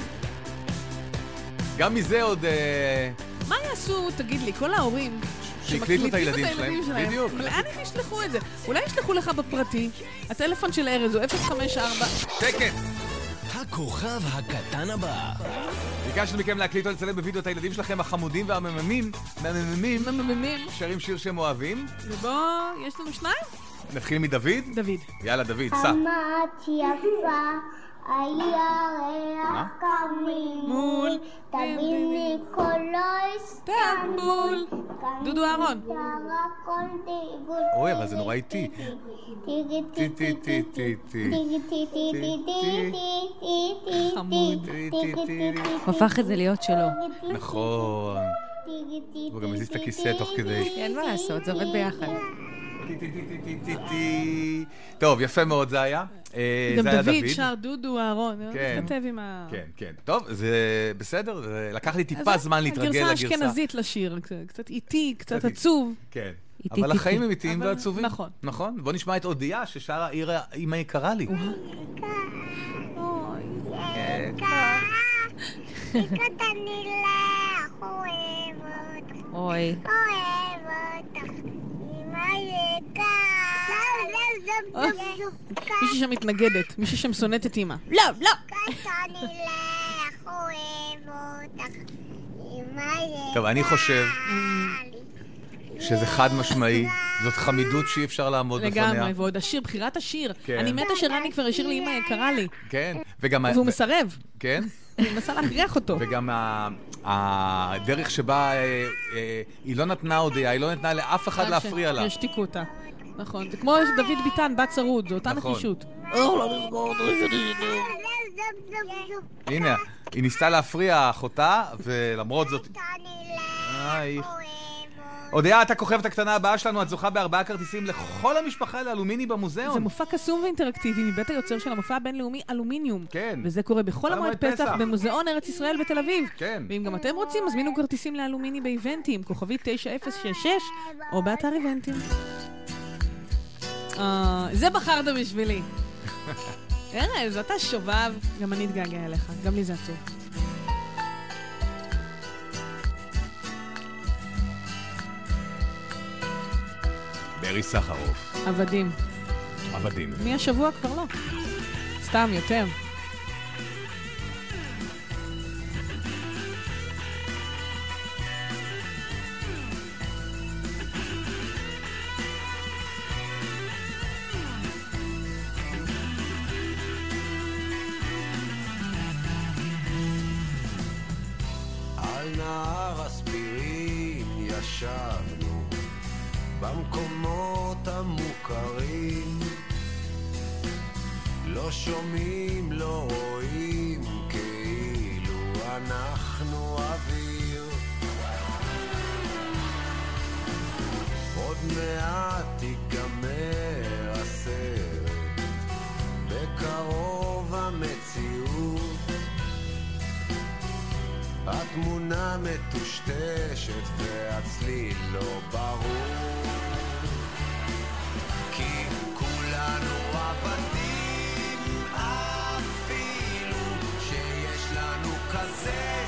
גם מזה עוד... מה יעשו, תגיד לי, כל ההורים שהקליטו את הילדים שלהם? בדיוק. לאן הם ישלחו את זה? אולי ישלחו לך בפרטי. הטלפון של ארז הוא 054... שקט! הכוכב הקטן הבא. ביקשנו מכם להקליט או לצלם בווידאו את הילדים שלכם החמודים והמממים, שרים שיר שהם אוהבים. ובוא, יש לנו 2? נתחיל מדוד? דוד. יאללה, דוד, סע. אמרת יפה, הירח כמימול, תביני קולו איסטנבול. דודו אהרון. אוי, אבל זה נורא איטי. חמוד. הוא הפך את זה להיות שלו. נכון. הוא גם מזיז את הכיסא תוך כדי. אין מה לעשות, זה עובד ביחד. טוב, יפה מאוד זה היה. גם דוד שר דודו אהרון. מתכתב עם ה... כן, כן. טוב, זה בסדר. לקח לי טיפה זמן להתרגל לגרסה. הגרסה אשכנזית לשיר. קצת איטי, קצת עצוב. כן. אבל החיים הם איטיים ועצובים. נכון. נכון? בוא נשמע את אודיה ששרה אמא יקרה לי. יקרת אני לך, אוהב אותך. אוי. אוהב אותך. אמא יקרה. מישהי שם מתנגדת, מישהי שם שונאת את אמא. לא, לא. יקרת אני לך, אוהב אותך. אמא יקרה. טוב, אני חושב שזה חד משמעי, זאת חמידות שאי אפשר לעמוד בפניה. לגמרי, ועוד השיר, בחירת השיר. אני מתה שרני כבר השאיר לי אמא יקרה לי. כן, וגם... והוא מסרב. כן? אני מנסה להכריח אותו. וגם הדרך שבה היא לא נתנה הודיה, היא לא נתנה לאף אחד להפריע לה. ישתיקו אותה. נכון, זה כמו דוד ביטן, בת צרוד, זו אותה נחישות. הנה, היא ניסתה להפריע אחותה, ולמרות זאת... אודיה, אתה כוכבת הקטנה הבאה שלנו, את זוכה ב4 כרטיסים לכל המשפחה לאלומיני במוזיאון. זה מופע קסום ואינטראקטיבי מבית היוצר של המופע הבינלאומי אלומיניום. כן. וזה קורה בכל המועד פסח במוזיאון ארץ ישראל בתל אביב. כן. ואם גם אתם רוצים, הזמינו כרטיסים לאלומיני באיבנטים, כוכבית 9066, או באתר איבנטים. זה בחרת בשבילי. ארז, אתה שובב, גם אני אתגעגע אליך, גם לי זה עצוב. ברי סחרוף. עבדים. עבדים. מי השבוע כבר לא. סתם, יותר. על נהר הספירים ישבנו במקומות המוכרים, לא שומעים, לא רואים, כאילו אנחנו אוויר. עוד מעט ייגמר הסרט, בקרוב המציאות, התמונה מטושטשת והצליל לא ברור, כי כולנו עבדים, אפילו שיש לנו כזה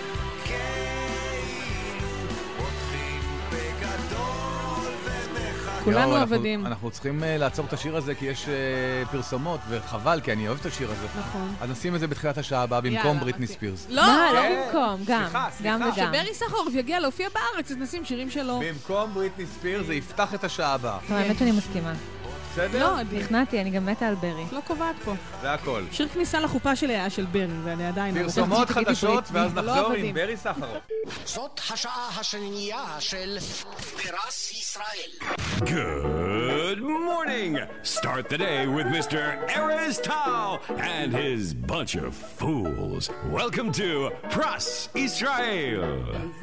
כאילו פותחים בגדול ומחכים. כולנו עבדים. אנחנו צריכים לעצור את השיר הזה כי יש פרסומות, וחבל, כי אני אוהב את השיר הזה. נכון. אז נשים את זה בתחילת השעה הבאה במקום בריטני ספירס. לא, לא במקום, גם. גם וגם. שברי סחרוף יגיע להופיע בארץ, אז נשים שירים שלו. במקום בריטני ספירס זה יפתח את השעה הבאה. האמת שאני מסכימה. בסדר? לא, נכנעתי, אני גם מתה על ברי. לא קובעת פה. זה הכל. שיר כניסה לחופה של ברי, ואני עדיין... פרסומות חדשות, ואז נחזור עם ברי סחרוף. זאת השעה השנייה של פרס ישראל. Good morning! Start the day with Mr. Erez Tal and his bunch of fools. Welcome to Pras Israel.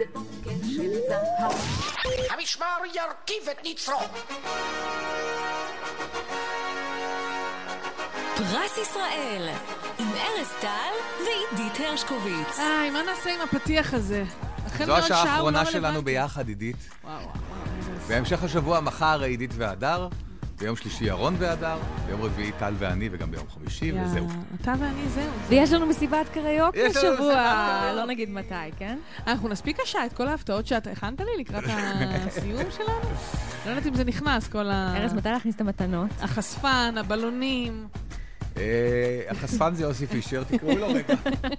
המשמר ירכיב את ניצרו. פרס ישראל, עם ארז טל ועידית הרשקוביץ. מה נעשה עם הפתיח הזה? זו השעה האחרונה שלנו ביחד, עידית. בהמשך השבוע מחר עידית והדר, ביום שלישי ירון והדר, ביום רביעי טל ואני וגם ביום חמישי, וזהו. אתה ואני, זהו. ויש לנו מסיבת קריוקי השבוע, לא נגיד מתי, כן? אנחנו נספיק השעה את כל ההפתעות שאתה הכנת לי לקראת הסיום שלנו? לא יודעת אם זה נכנס, כל ארז, מתי להכניס את המתנות? החשפן, הבלונים. החשפן זה יוסי פישר, תקראו לו רגע.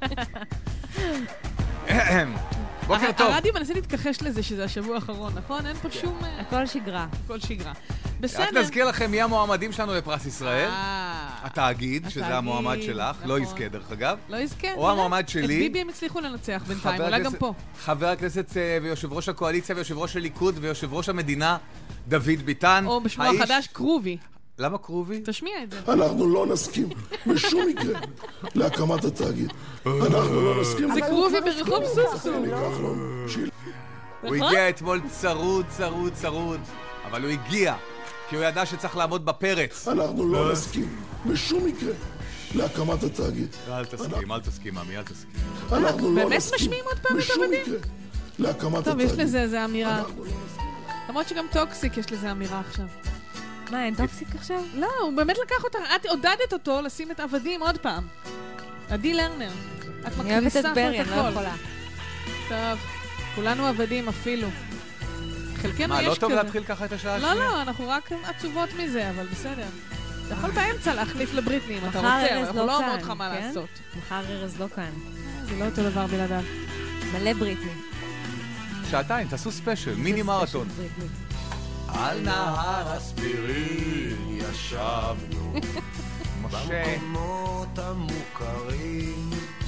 בוקר טוב. הרדיו מנסה להתכחש לזה שזה השבוע האחרון, נכון? אין פה שום... הכל שגרה. הכל שגרה. בסדר. רק נזכיר לכם מי המועמדים שלנו לפרס ישראל. התאגיד, שזה המועמד שלך, לא יזכה דרך אגב. לא יזכה. או המועמד שלי. את ביבי הם הצליחו לנצח בינתיים, אולי גם פה. חבר הכנסת ויושב ראש הקואליציה ויושב ראש הליכוד ויושב ראש המדינה, דוד ביטן. או בשמו החדש, קרובי. למה קרובי? תשמיע את זה. אנחנו לא נסכים בשום מקרה להקמת התאגיד. אנחנו לא נסכים. זה קרובי ברחוב סוסו. הוא הגיע אתמול צרוד, אבל הוא הגיע, כי הוא ידע שצריך לעמוד בפרץ. אנחנו לא נסכים בשום מקרה להקמת התאגיד. אל תסכים, עמי, אל תסכים. אנחנו לא באמת נסכים משמיעים עוד פעם את בשום עבדים? מקרה להקמת התאגיד. טוב, יש לזה איזה אמירה. למרות שגם טוקסיק יש לזה אמירה עכשיו. מה, אין טוקסיק עכשיו? לא, הוא באמת לקח אותה, את עודדת אותו לשים את עבדים עוד פעם. עדי לרנר. את מקריסה פה את הכל. אני לא יכולה. טוב, כולנו עבדים אפילו. חלקנו יש כזה. מה, לא טוב להתחיל ככה את השעה השנייה? לא, אנחנו רק עצובות מזה, אבל בסדר. אתה יכול באמצע להחליף לבריטני אם אתה רוצה, אבל אנחנו לא אומרות לך מה לעשות. מחר ארז לא כאן. זה לא אותו דבר בלעדיו. מלא בריטני. שעתיים, תעשו ספיישל, מיני מרתון. על נהר הספירין ישבנו במקומות המוכרים,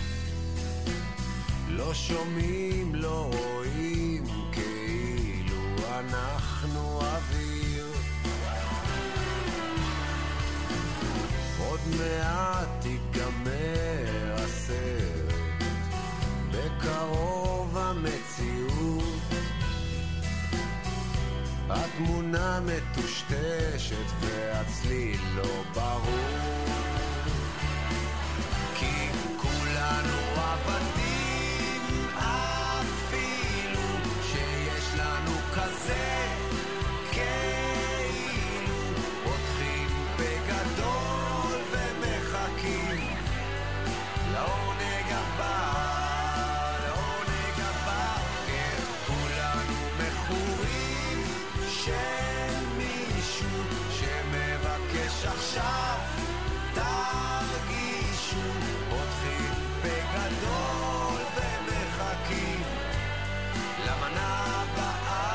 לא שומעים, לא רואים, כאילו אנחנו אוויר. עוד מעט ייגמר הסרט, בקרוב המציאות, התמונה מטושטשת והצליל לא ברור, כי כולנו עבדים אפילו שיש לנו כזה כאילו פותחים בגדול ומחכים לעונג הבא, לעונג הבא, כן כולנו מכורים של מישהו שמבקש עכשיו תרגישו, פותחים בגדול ומחכים למנה הבאה.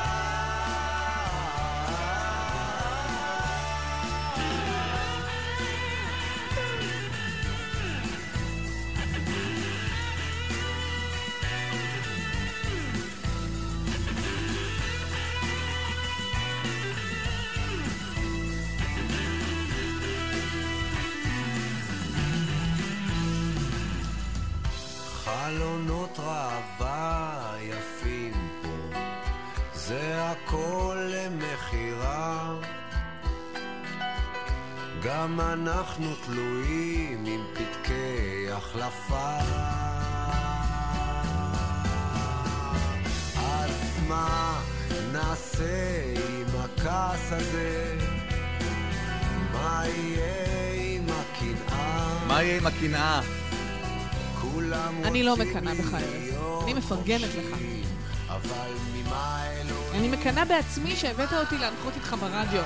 חלונות ראווה יפים פה, זה הכל למחירה, גם אנחנו תלויים עם פתקי החלפה. אז מה נעשה עם הכעס הזה? מה יהיה עם הקנאה? מה יהיה עם הקנאה? אני לא מקנה בך ארז, אני מפרגנת לך. אני מקנה בעצמי שהבאת אותי להנחות איתך ברדיו.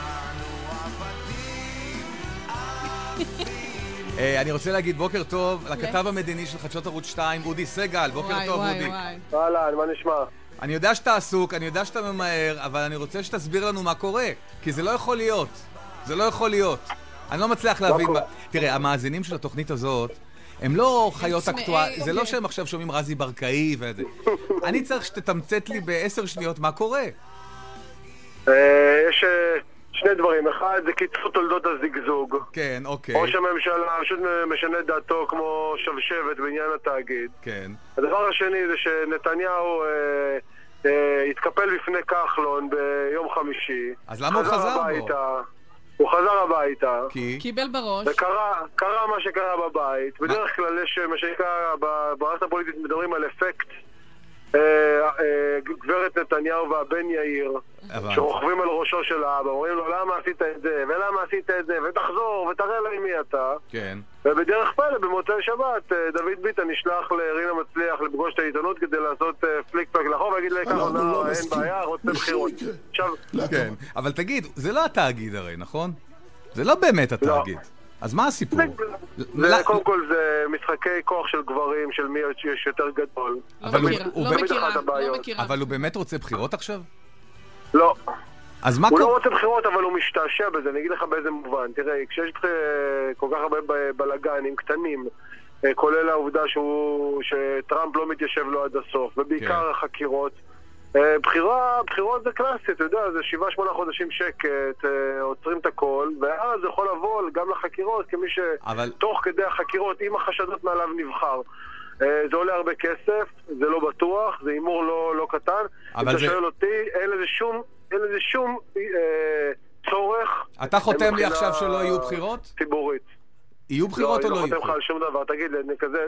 אני רוצה להגיד בוקר טוב לכתב המדיני של חדשות ערוץ 2, אודי סגל. בוקר טוב, אודי. אהלן, מה נשמע? אני יודע שאתה עסוק, אני יודע שאתה ממהר, אבל אני רוצה שתסביר לנו מה קורה, כי זה לא יכול להיות. זה לא יכול להיות. אני לא מצליח להבין. תראה, המאזינים של התוכנית הזאת הם לא חיות אקטואליות, זה לא שהם עכשיו שומעים רזי ברקאי וזה. אני צריך שתתמצת לי ב10 שניות מה קורה. יש שני דברים. אחד, זה קיצור תולדות הזיגזוג. כן, אוקיי. ראש הממשלה פשוט משנה דעתו כמו שבשבת בעניין התאגיד. כן. הדבר השני זה שנתניהו התקפל בפני כחלון ביום חמישי. אז למה הוא חזר בו? הוא חזר הביתה. כי? קיבל בראש. וקרה מה שקרה בבית. בדרך כלל יש מה שנקרא, במערכת הפוליטית מדברים על אפקט גברת נתניהו והבן יאיר, שרוכבים על ראשו של האבא, אומרים לו למה עשית את זה, ולמה עשית את זה, ותחזור, ותראה להם מי אתה. כן. ובדרך פלא, במוצאי שבת, דוד ביטן נשלח לרינה מצליח לפגוש את העיתונות כדי לעשות פליק פלק לחוב, ויגיד לי ככה, אין בעיה, רוצה בחירות. כן, אבל תגיד, זה לא התאגיד הרי, נכון? זה לא באמת התאגיד. אז מה הסיפור? קודם כל זה משחקי כוח של גברים, של מי יש יותר גדול. לא מכירה. אבל הוא באמת רוצה בחירות עכשיו? לא. אז מה הוא לא רוצה בחירות, אבל הוא משתעשע בזה, אני אגיד לך באיזה מובן. תראה, כשיש כל כך הרבה בלגנים קטנים, כולל העובדה שטראמפ לא מתיישב לו עד הסוף, ובעיקר החקירות, בחירות זה קלאסי, אתה יודע, זה 7-8 חודשים שקט, עוצרים את הכל, ואז זה יכול לבוא גם לחקירות, כמי שתוך כדי החקירות, עם החשדות מעליו נבחר. זה עולה הרבה כסף, זה לא בטוח, זה אימור לא קטן. אם אתה שואל אותי, אין לזה שום צורך. אתה חותם לי עכשיו שלא יהיו בחירות? ציבורית. יהיו בחירות או לא יהיו? אני לא חותם לך על שום דבר, תגיד לי, כזה,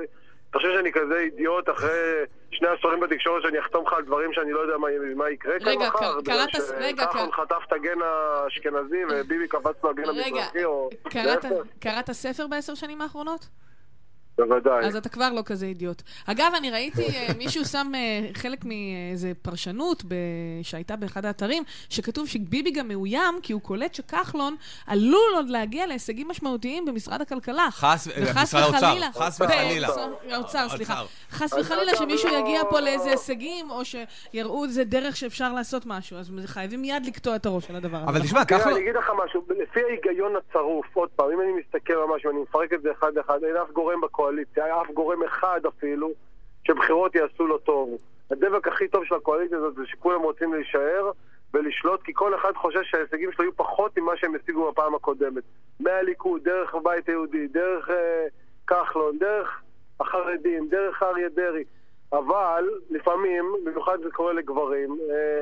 אתה חושב שאני כזה אידיוט אחרי 2 עשורים בתקשורת שאני אחתום לך על דברים שאני לא יודע מה יקרה כאן מחר? כחלון חטף את הגן האשכנזי וביבי קפץ לו הגן המזרחי או... קראת ספר ב10 שנים האחרונות? בוודאי. אז אתה כבר לא כזה אידיוט. אגב, אני ראיתי מישהו שם חלק מאיזה פרשנות שהייתה באחד האתרים, שכתוב שביבי גם מאוים, כי הוא קולט שכחלון עלול עוד להגיע להישגים משמעותיים במשרד הכלכלה. משרד האוצר. חס וחלילה. האוצר, סליחה. חס וחלילה שמישהו יגיע פה לאיזה הישגים, או שיראו איזה דרך שאפשר לעשות משהו. אז חייבים מיד לקטוע את הראש על הדבר הזה. אבל תשמע, כחלון... אני אגיד לך משהו, לפי ההיגיון הצרוף, עוד פעם, אם אני מסתכל על משהו, אני מפרק את זה אחד, אין אף גורם בקואליציה, אף גורם אחד אפילו, שבחירות יעשו לו טוב. הדבק הכי טוב של הקואליציה הזאת זה שכולם רוצים להישאר ולשלוט, כי כל אחד חושב שההישגים שלו יהיו פחות ממה שהם השיגו בפעם הקודמת. מהליכוד, דרך הבית היהודי, דרך כחלון, דרך החרדים, דרך אריה דרעי. אבל לפעמים, במיוחד זה קורה לגברים,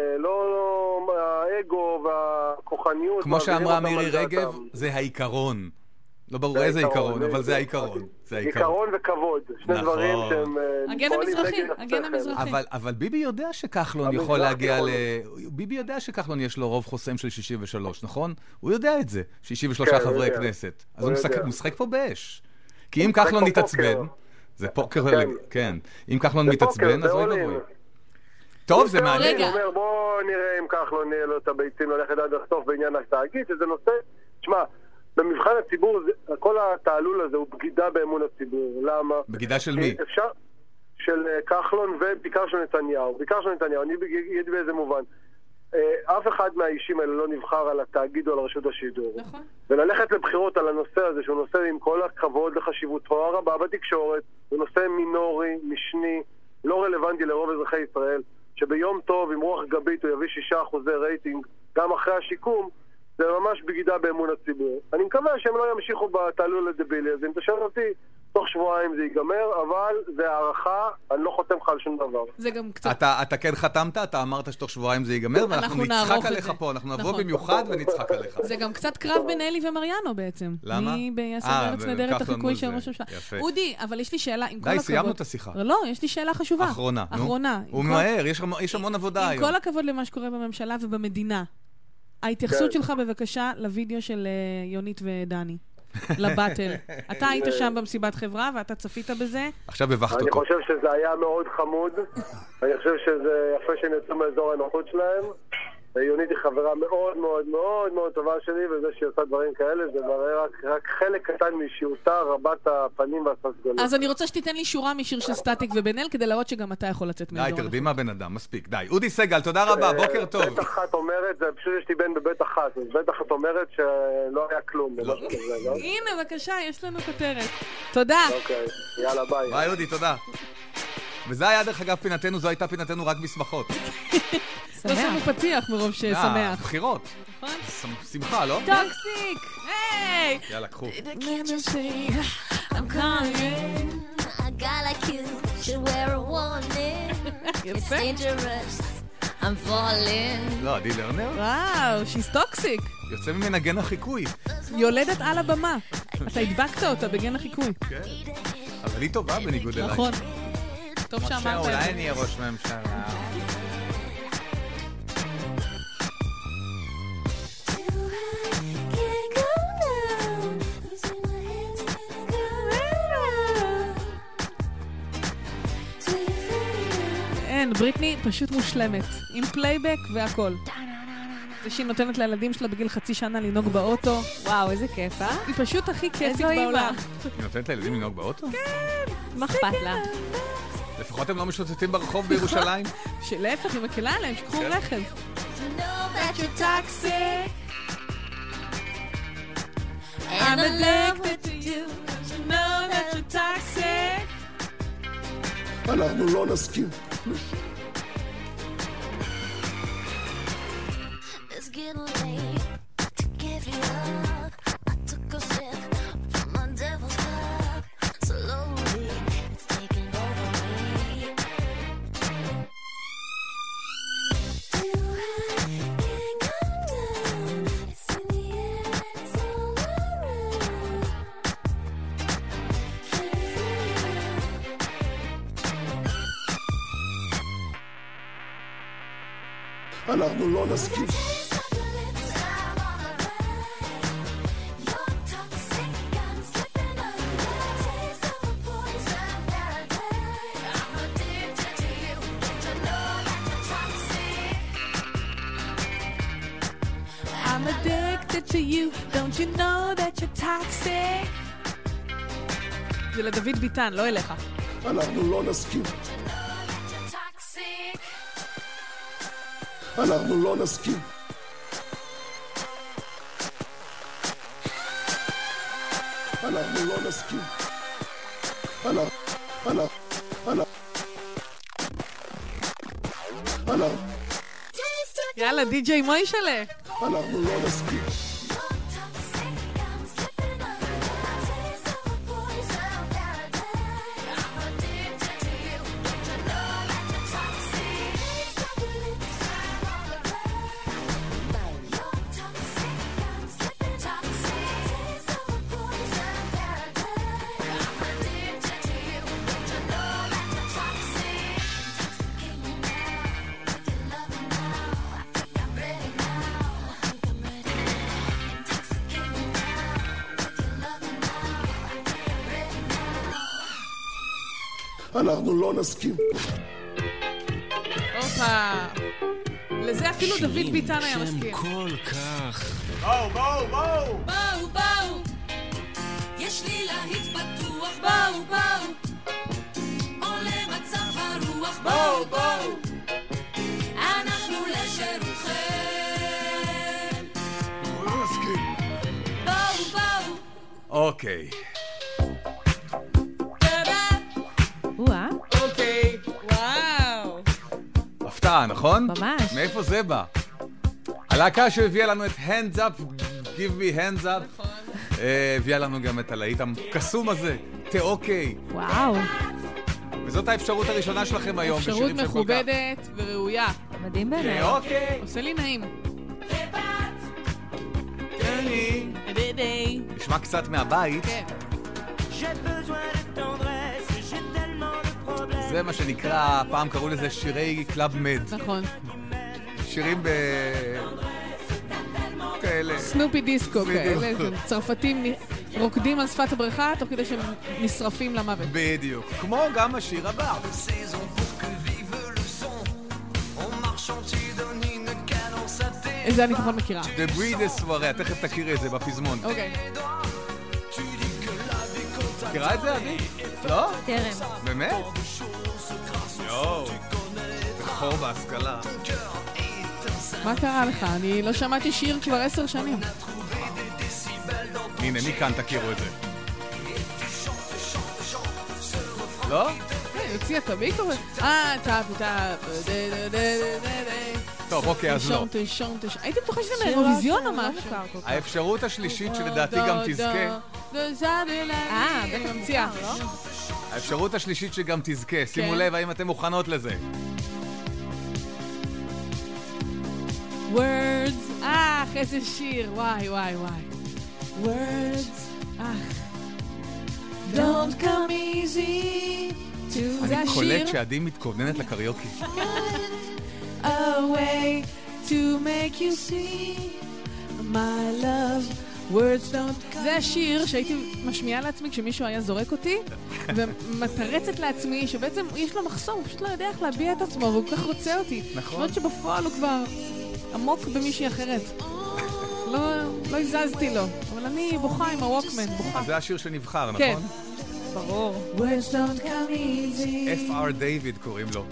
האגו והכוחניות... כמו שאמרה מירי רגב, זה העיקרון. לא ברור איזה עיקרון, אבל זה העיקרון. עיקרון וכבוד, שני דברים שהם... הגן המזרחי. אבל ביבי יודע שכחלון יכול להגיע ביבי יודע שכחלון יש לו רוב חוסם של 63, נכון? הוא יודע את זה, 63 חברי כנסת. אז הוא משחק פה באש. כי אם כחלון מתעצבן, זה פוקר, כן. אם כחלון מתעצבן, אז אוי ובוי. טוב, זה מעניין. הוא אומר, בוא נראה אם כחלון נהיה לו את הביצים ללכת עד הסוף בעניין התאגיד, שזה נושא... תשמע, במבחן הציבור, כל התעלול הזה הוא בגידה באמון הציבור. למה? בגידה של מי? של כחלון ובעיקר של נתניהו. בעיקר של נתניהו, אני אגיד באיזה מובן. אף אחד מהאישים האלה לא נבחר על התאגיד או על רשות השידור. נכון. וללכת לבחירות על הנושא הזה, שהוא נושא עם כל הכבוד לחשיבותו הרבה בתקשורת, הוא נושא מינורי, משני, לא רלוונטי לרוב אזרחי ישראל, שביום טוב עם רוח גבית הוא יביא 6% רייטינג, גם אחרי השיקום, זה ממש בגידה באמון הציבור. אני מקווה שהם לא ימשיכו בתעלול הדבילי הזה. אם תשאל אותי, תוך שבועיים זה ייגמר, אבל זה הערכה, אני לא חותם לך על שום דבר. זה גם קצת... אתה כן חתמת, אתה אמרת שתוך שבועיים זה ייגמר, ואנחנו נצחק עליך פה, אנחנו נבוא במיוחד ונצחק עליך. זה גם קצת קרב בין אלי ומריאנו בעצם. למה? מי ביעשר בארץ נהדרת החיקוי של ראש הממשלה. אודי, אבל יש לי שאלה, עם כל הכבוד... די, סיימנו את השיחה. לא, יש לי שאלה חשובה. אחרונה. הוא מהר, יש המון עבודה היום. עם כל הכבוד למה שקורה בממשלה ובמדינה. ההתייחסות שלך בבקשה לוידאו של יונית ודני, לבטל. אתה היית שם במסיבת חברה ואתה צפית בזה. עכשיו בבחת אותו. אני חושב שזה היה מאוד חמוד. אני חושב שזה יפה שהם יצאו מאזור הנוחות שלהם. יונית היא חברה מאוד מאוד מאוד מאוד טובה שלי, וזה שהיא עושה דברים כאלה, זה מראה רק חלק קטן מאישיותה, רבת הפנים והססגונות. אז אני רוצה שתיתן לי שורה משיר של סטטיק ובן אל, כדי להראות שגם אתה יכול לצאת מאזור. די, תרדי מהבן אדם, מספיק, די. אודי סגל, תודה רבה, בוקר טוב. בית אחת אומרת, זה פשוט יש לי בן בבית אחת, אז בית אחת אומרת שלא היה כלום. הנה, בבקשה, יש לנו כותרת. תודה. אוקיי, יאללה, ביי. ביי, אודי, תודה. וזה היה דרך אגב פינתנו, זו הייתה פינתנו רק בשמחות. לא שמו פתיח מרוב ששמח. בחירות. שמחה, לא? טוקסיק! היי! יאללה, קחו. I'm calling. A guy like you should wear a warning. It's dangerous. I'm falling. לא, עדי לרנר? וואו, she's toxic. יוצא ממנה גן החיקוי. יולדת על הבמה. אתה הדבקת אותה בגן החיקוי. כן. אבל היא טובה בניגוד אליי. נכון. טוב שאמרת את זה. אולי אני אהיה ראש ממשלה. אין, בריטני פשוט מושלמת. עם פלייבק והכל. זה שהיא נותנת לילדים שלה בגיל 0.5 שנה לנהוג באוטו. וואו, איזה כיף, אה? היא פשוט הכי כיפית בעולם. היא נותנת לילדים לנהוג באוטו? כן. מה אכפת לה? לפחות הם לא משוטטים ברחוב בירושלים. שלהפך, היא מקלה עליהם, שקחו רכב. I'm addicted to you. You know that you're toxic. אנחנו לא נסכים. It's getting late to give you up. I took a sip from my devil's cup. Slowly, it's taking over me. Too high, can't come down. It's in the air, it's all around. Can you feel it? אנחנו לא נסכים. I'm addicted to you, don't you know that you're toxic? זה לדוד ביטן, לא אליך. אנחנו לא נסכים. אנחנו לא נסכים. אנחנו לא נסכים. יאללה, די.ג'יי מוישלה. אנחנו לא נסכים. אנחנו לא נסכים. אופה. לזה אפילו דוד ביטן היה מסכים. כל כך. בואו, בואו, בואו. בואו, בואו. יש לי להיט פתוח. בואו, בואו. עולה מצב הרוח. בואו, בואו. אנחנו לשירותכם. לא נסכים. בואו, בואו. אוקיי. אוקיי, וואו. הפתעה, נכון? ממש. מאיפה זה בא? הלהקה שהביאה לנו את Hands Up, Give Me Hands Up. נכון. הביאה לנו גם את הלהיט הקסום הזה, תאוקיי. וואו. וזאת האפשרות הראשונה שלכם היום. אפשרות מכובדת וראויה. מדהים באמת. תאוקיי. עושה לי נעים. נשמע קצת מהבית. כן. זה מה שנקרא, פעם קראו לזה שירי קלאב מד. נכון. שירים כאלה. סנופי דיסקו כאלה. צרפתים רוקדים על שפת הבריכה תוך כדי שהם נשרפים למוות. בדיוק. כמו גם השיר הבא. איזה אני ככה מכירה. The Breeders Soirée, תכף תכירי את זה בפזמון. אוקיי. מכירה את זה, עדי? לא? תרם. באמת? יואו, בחור בהשכלה. מה קרה לך? אני לא שמעתי שיר כבר 10 שנים. הנה, מכאן תכירו את זה. לא? יוציא את המיקרו. טוב, אוקיי, אז לא. הייתי בטוחה שזה מאירוויזיון או משהו. האפשרות השלישית שלדעתי גם תזכה. אני ממציאה. האפשרות השלישית שגם תזכה. שימו לב, האם אתם מוכנות לזה? Words. איזה שיר. וואי, וואי, וואי. Words. Don't come easy. אני קולט שעדי מתכווננת לקריוקי. A way to make you see my love. Words don't... זה השיר שהייתי משמיעה לעצמי כשמישהו היה זורק אותי ומתרצת לעצמי שבעצם יש לו מחסום, הוא פשוט לא יודע איך להביע את עצמו והוא כל כך רוצה אותי. נכון. זאת שבפועל הוא כבר עמוק במישהי אחרת. לא הזזתי לו, אבל אני בוכה עם הווקמן, בוכה. אז זה השיר שנבחר, נכון? כן. ברור. Words don't come easy. F.R. דיוויד קוראים לו.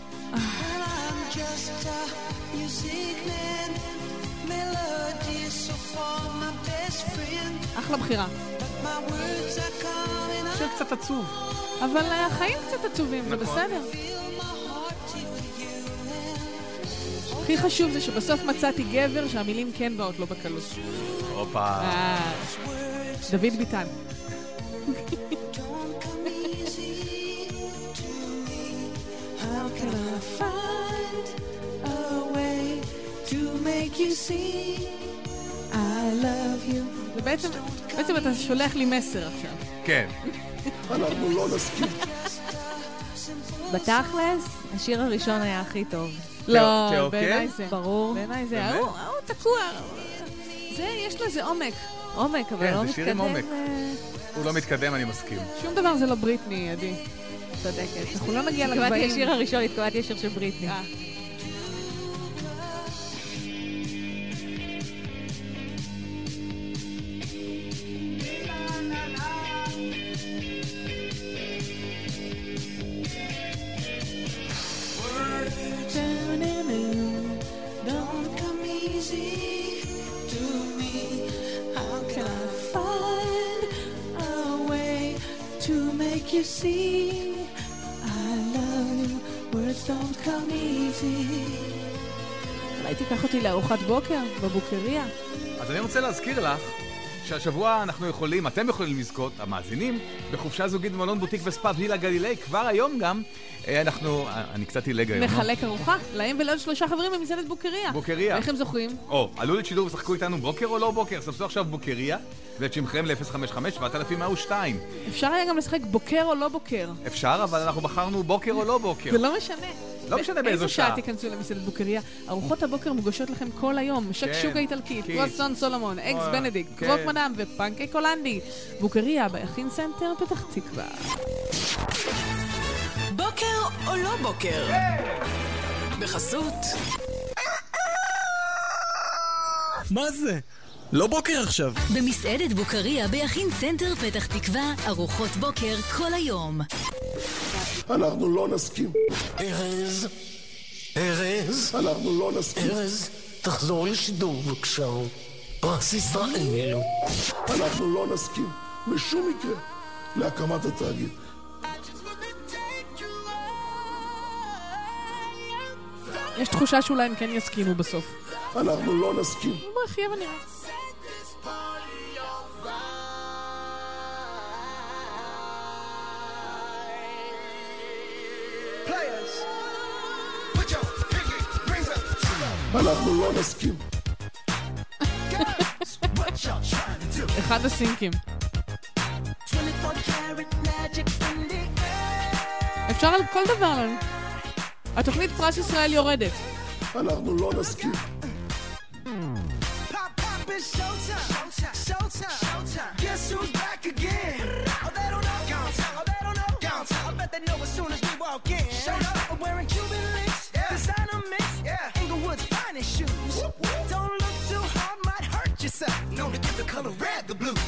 אחלה בחירה. שיר קצת עצוב. אבל החיים קצת עצובים, זה בסדר. הכי חשוב זה שבסוף מצאתי גבר שהמילים כן באות לו בקלות. הופה. דוד ביטן. How can I find a way to make you see I love you? ובעצם אתה שולח לי מסר עכשיו. כן. אנחנו לא נסכים. בתכלס, השיר הראשון היה הכי טוב. לא, בעיניי זה. ברור. בעיניי זה. הוא תקוע. יש לזה עומק. עומק, אבל לא מתקדם. זה שיר עם עומק. הוא לא מתקדם, אני מסכים. שום דבר זה לא בריטני, עדי. צדקת. אנחנו לא נגיע לגבהים. התקבעתי השיר הראשון, התקבעתי השיר של בריטני. You see, I love you, words don't come easy. אולי תיקח אותי לארוחת בוקר בבוקריה. אז אני רוצה להזכיר לך שהשבוע אנחנו יכולים, אתם יכולים לזכות, המאזינים, בחופשה זוגית במלון בוטיק וספא וילה גלילי. כבר היום גם אני קצת אילג היום. נחלק ארוחה להם ולעוד 3 חברים במסעדת בוקריה. בוקריה. ואיך הם זוכרים? עלו לשידור ושחקו איתנו בוקר או לא בוקר. ספסו עכשיו בוקריה ואת שמכם ל-055-7102. אפשר היה גם לשחק בוקר או לא בוקר. אפשר, אבל אנחנו בחרנו בוקר או לא בוקר. זה לא משנה. לא משנה באיזו שעה. איזו שעה תיכנסו למסעדת בוקריה. ארוחות הבוקר מוגשות לכם כל היום. שקשוקה איטלקית, קרואסון סולומון, אקס בנדיקט, קרוק מדאם ופנקק הולנדי. בוקריה ביכין סנטר פתח תקווה. בוקר או לא בוקר? בחסות. מה זה? לא בוקר עכשיו. במסעדת בוקריה ביכין סנטר פתח תקווה, ארוחות בוקר כל היום. אנחנו לא נסכים. ארז, אנחנו לא נסכים. ארז, תחזור לשידור בבקשה. פרס ישראל. אנחנו לא נסכים בשום מקרה להקמת התאגיד. יש תחושה שאולי הם כן יסכימו בסוף. אנחנו לא נסכים. בוא חייב אני רואה. אנחנו לא נסכים. אחד הסינקים. אפשר על כל דבר. התוכנית פרס ישראל יורדת. אנחנו לא נסכים. Guess who's back again? Oh, they don't know. Oh, they don't know. I bet they know as soon as we walk in. I'm wearing Cuban links, designer mix, Inglewood's finest shoes. Don't look too hard, might hurt yourself. Known to give the color red the blues.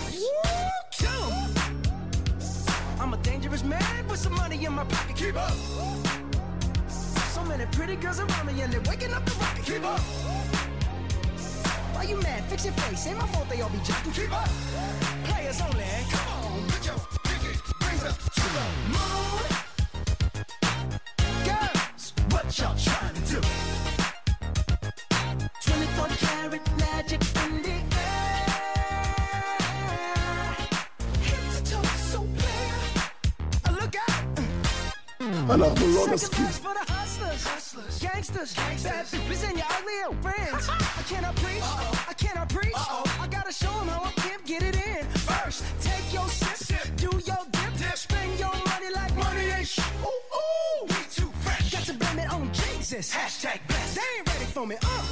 I'm a dangerous man with some money in my pocket. Keep up. So many pretty girls around me and they're waking up the rocket. Keep up. Why you mad? Fix your face. Ain't my fault they all be jocking. Keep up. Players only. Come on, put your pinky rings up to the moon. Girls, what y'all trying to do? 24 karat magic in the air. Head to toe so clear. Look out. אנחנו לא נסכים. Gangsters, bad bitches and your ugly old friends. I cannot preach. I gotta show them how I can get it in. First, take your sip, do your dip, spend your money like money ain't shit. Ooh, we too fresh. Got to blame it on Jesus. Hashtag blessed. They ain't ready for me.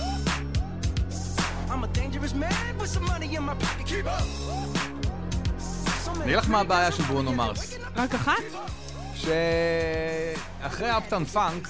I'm a dangerous man with some money in my pocket. Keep up. אני לך מה הבעיה של ברונו מרס. רק אחת? שאחרי אפטאון פאנק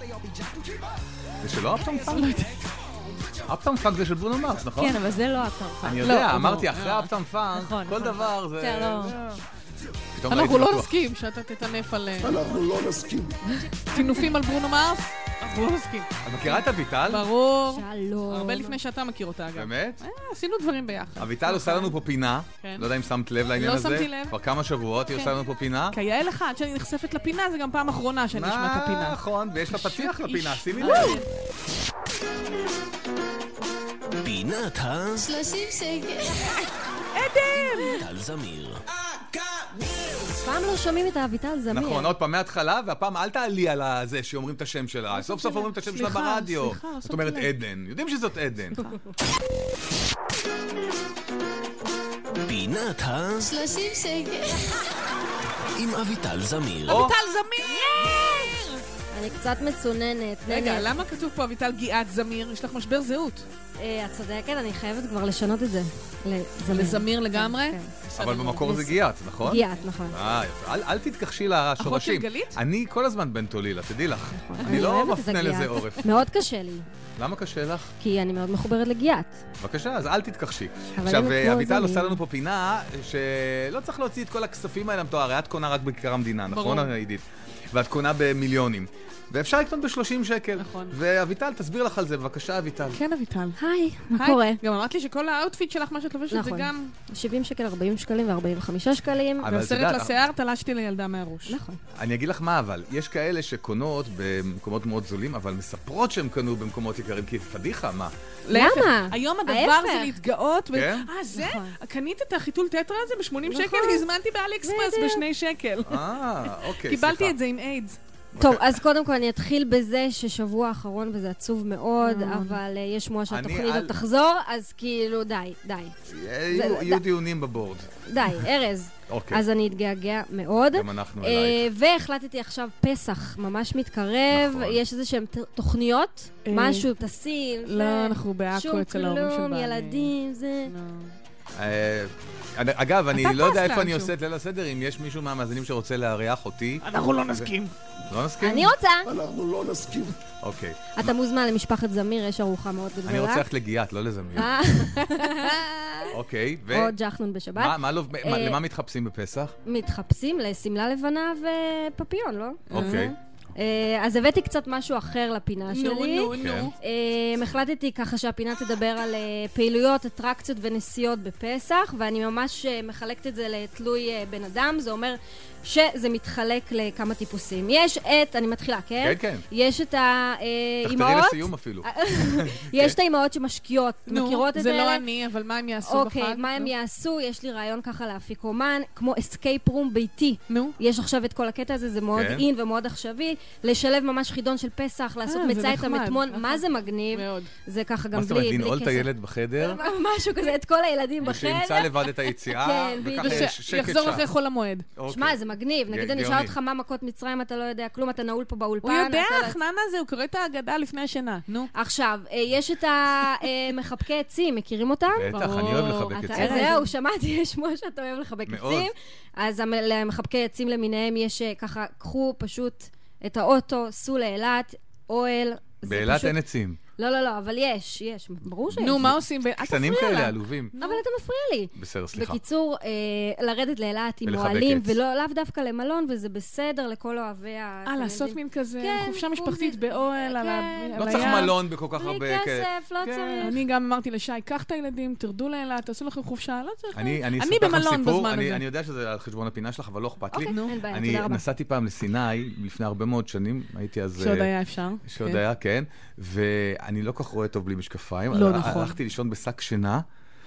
זה שלא אפטאון פאנק? אפטאון פאנק זה של ברונו מרס, נכון? כן, אבל זה לא אפטאון פאנק. אני יודע, אמרתי אחרי אפטאון פאנק, כל דבר זה... אנחנו לא נסכים שאתה תטנף על... אנחנו לא נסכים. תינופים על ברונו מרס? אנחנו לא נסכים. את מכירה את אביטל? ברור. שלום. הרבה לפני שאתה מכיר אותה, אגב. באמת? עשינו דברים ביחד. אביטל עושה לנו פה פינה, לא יודע אם שמת לב לעניין הזה. לא שמתי לב. כבר כמה שבועות היא עושה לנו פה פינה. כיאה לך, עד שאני נחשפת לפינה, זה גם פעם אחרונה שאני אשמע את הפינה. נכון, ויש לה פתיח לפינה, שימי לב. פינת 30 שקל. עדן! טל זמיר. פעם לא שומעים את אביטל זמיר. נכון, עוד פעם מההתחלה, והפעם אל תעלי על זה שאומרים את השם שלה. סוף סוף אומרים את השם שלה ברדיו. זאת אומרת עדן. יודעים שזאת עדן. פינת 30 שקל. עם אביטל זמיר. אביטל זמיר! אני קצת מצוננת. רגע, למה כתוב פה אביטל גיאת זמיר? יש לך משבר זהות. את צודקת, אני חייבת כבר לשנות את זה. לזמיר לגמרי? אבל במקור זה גיאת, נכון? גיאת, נכון. אל תתכחשי לשורשים. אחות של גלית? אני כל הזמן בן תולילה, תדעי לך. אני לא מפנה לזה עורף. מאוד קשה לי. למה קשה לך? כי אני מאוד מחוברת לגיאת. בבקשה, אז אל תתכחשי. עכשיו, אביטל עושה לנו פה פינה שלא צריך להוציא את כל הכספים האלה המתואר, הרי את קונה רק בכיכר המדינה, נכון, עידית? ואת קונה במיליונים. ואפשר לקנות ב-30 שקל. נכון. ואביטל, תסביר לך על זה, בבקשה, אביטל. כן, אביטל. היי, מה קורה? גם אמרת לי שכל האוטפיט שלך, מה שאת לובשת, זה גם... 70 שקל, 40 שקלים ו-45 שקלים. והסרט לשיער, תלשתי לילדה מהראש. נכון. אני אגיד לך מה, אבל יש כאלה שקונות במקומות מאוד זולים, אבל מספרות שהם קנו במקומות יקרים, כי פדיחה, מה? למה? היום הדבר זה להתגאות. כן? זה? קנית את החיתול טטרה הזה ב-80 שקל? הזמנתי באלי אקספרס ב2 שקל. אוקיי, קיבלתי את זה עם איידס. טוב, אז קודם כל אני אתחיל בזה ששבוע האחרון, וזה עצוב מאוד, אבל יש שמועה שהתוכנית עוד תחזור, אז כאילו די. יהיו דיונים בבורד. די, ארז. אז אני אתגעגע מאוד. גם אנחנו אלייך. והחלטתי עכשיו פסח ממש מתקרב, יש איזה שהן תוכניות, משהו, טסים, לא, אנחנו בעכו אצל ההורים של שום כלום, ילדים, זה... אגב, אני לא יודע איפה אני עושה את ליל הסדר, אם יש מישהו מהמאזינים שרוצה לארח אותי. אנחנו לא נסכים. לא נסכים? אני רוצה. אנחנו לא נסכים. אוקיי. אתה מוזמן למשפחת זמיר, יש ארוחה מאוד גדולה. אני רוצה ללכת לגיאת, לא לזמיר. אוקיי, או ג'חנון בשבת. למה מתחפשים בפסח? מתחפשים לסמלה לבנה ופפיון, לא? אוקיי. אז הבאתי קצת משהו אחר לפינה שלי. נו. החלטתי ככה שהפינה תדבר על פעילויות, אטרקציות ונסיעות בפסח, ואני ממש מחלקת את זה לתלוי בן אדם. זה אומר שזה מתחלק לכמה טיפוסים. יש את, אני מתחילה, כן? כן. יש את האימהות. תחתרי לסיום אפילו. יש את האימהות שמשקיעות, מכירות את זה. זה לא אני, אבל מה הם יעשו בחג? אוקיי, מה הם יעשו? יש לי רעיון ככה לאפיקומן, כמו אסקייפ רום ביתי. נו. יש עכשיו את כל הקטע הזה, זה מאוד אין ומאוד עכשווי. לשלב ממש חידון של פסח, לעשות מצאי את המטמון. מה זה מגניב? זה ככה גם בלי כסף. מה זאת אומרת, לנעול את הילד בחדר? משהו כזה, את כל הילדים בחדר. ושימצא לבד את היציאה, וככה יש שקט שעה. יחזור אחרי חול המועד. שמע, זה מגניב. נגיד אני אשאל אותך מה מכות מצרים, אתה לא יודע כלום, אתה נעול פה באולפן. הוא יודע, חננה זה, הוא קורא את ההגדה לפני השינה. נו. עכשיו, יש את המחבקי עצים, מכירים אותם? בטח, אני אוהב לחבק עצים. זהו, שמעתי, יש כמו שאתה אוהב לחבק עצים. אז למחבקי עצים למיניהם יש ככה, קחו פשוט את האוטו, סעו לאילת, אוהל. באילת אין עצים. לא, אבל יש, ברור שיש. נו, מה עושים? קטנים כאלה, עלובים. אבל אתה מפריע לי. בסדר, סליחה. בקיצור, לרדת לאילת עם מועלים, ולאו דווקא למלון, וזה בסדר לכל אוהבי לעשות מין כזה חופשה משפחתית באוהל על הים. לא צריך מלון בכל כך הרבה... בלי כסף, לא צריך. אני גם אמרתי לשי, קח את הילדים, תרדו לאילת, תעשו לכם חופשה, לא צריך. אני במלון בזמן הזה. אני יודע שזה על חשבון הפינה שלך, אבל לא אכפת לי. אני נסעתי פעם לסיני, לפני הרבה מאוד שנים, הייתי אז... שעוד היה אפשר. שעוד היה, כן. ואני לא כל כך רואה טוב בלי משקפיים. לא נכון. הלכתי לישון בשק שינה,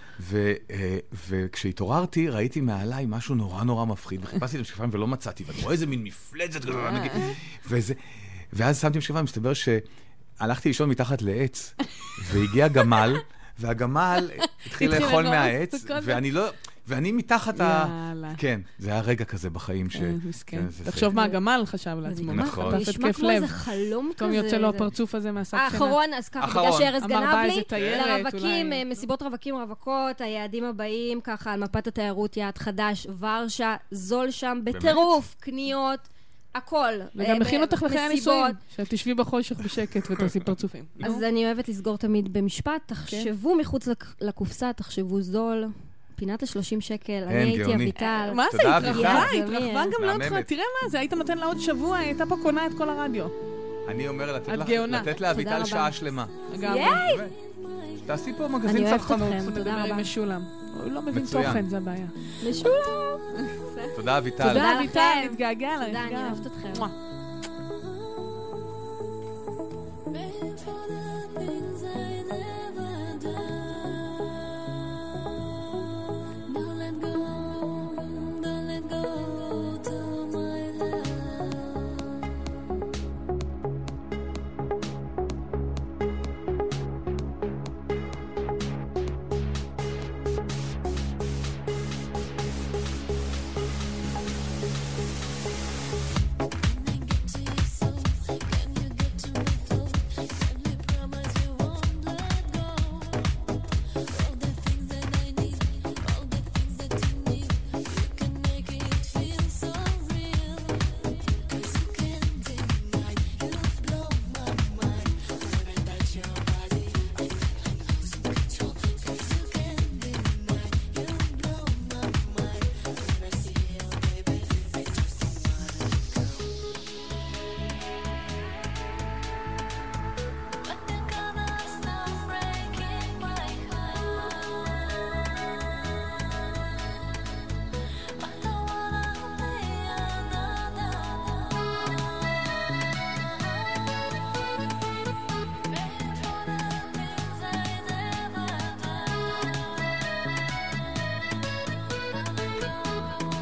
וכשהתעוררתי ראיתי מעליי משהו נורא נורא מפחיד, וחיפשתי את המשקפיים ולא מצאתי, ואני רואה איזה מין מפלצת כזה, ואז שמתי משקפיים, מסתבר שהלכתי לישון מתחת לעץ, והגיע גמל, והגמל התחיל לאכול מהעץ, ואני מתחת כן, זה היה רגע כזה בחיים ש... מסכן. תחשוב מה הגמל חשב לעצמו. נכון. זה נשמע כמו איזה חלום כזה. פתאום יוצא לו הפרצוף הזה מהשק שינה. האחרון, אז ככה, בגלל שארז גנב לי, לרווקים, מסיבות רווקים רווקות, היעדים הבאים, ככה, על מפת התיירות, יעד חדש, ורשה, זול שם, בטירוף, קניות, הכל. וגם מכין אותך לחיי הניסויים, שתשבי בחושך בשקט ותעשי פרצופים. אז אני אוהבת לסגור תמיד במשפט, תחשבו מחוץ לקופסה, תחשבו זול. פינת ה-30 שקל, אני הייתי אביטל. מה זה? התרחבה גם לא אותך. תראה מה זה, היית נותן לה עוד שבוע, הייתה פה קונה את כל הרדיו. אני אומר לתת לאביטל שעה שלמה. ייי! תעשי פה מגזין צרכנות. אני אוהבת אתכם, תודה רבה. משולם. הוא לא מבין תוכן, זה הבעיה. משולם! תודה אביטל. תודה אביטל, נתגעגע לה. תודה, אני אוהבת אתכם.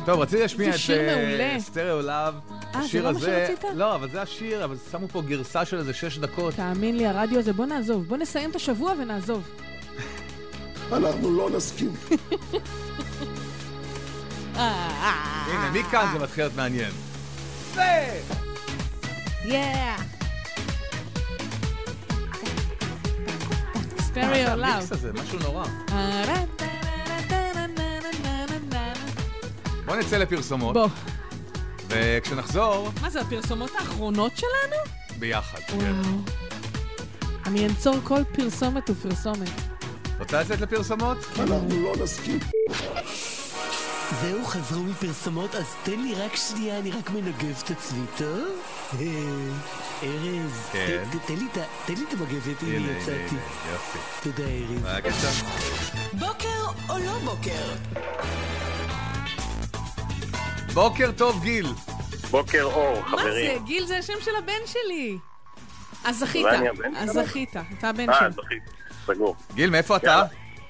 טוב, רציתי להשמיע את שיר מעולה. סטריאו לאב. זה לא מה שרצית? לא, אבל זה השיר, אבל שמו פה גרסה של איזה 6 דקות. תאמין לי, הרדיו הזה, בוא נעזוב. בוא נסיים את השבוע ונעזוב. אנחנו לא נסכים. הנה, מכאן זה מתחיל להיות מעניין. סטריאו לאב. המיקס הזה, משהו נורא. בוא נצא לפרסומות. בוא. וכשנחזור... מה זה, הפרסומות האחרונות שלנו? ביחד, כן. אני אנצור כל פרסומת ופרסומת. רוצה לצאת לפרסומות? אנחנו לא נסכים. זהו, חזרו מפרסומות, אז תן לי רק שנייה, אני רק מנגב את עצמי, טוב? ארז, תן לי את המגבת, הנה יצאתי. יופי. תודה, ארז. בבקשה. בוקר או לא בוקר? בוקר טוב, גיל. בוקר אור, חברים. מה זה? גיל זה השם של הבן שלי. אז זכית. אז זכית. אתה הבן שלי. זכית. סגור. גיל, מאיפה אתה?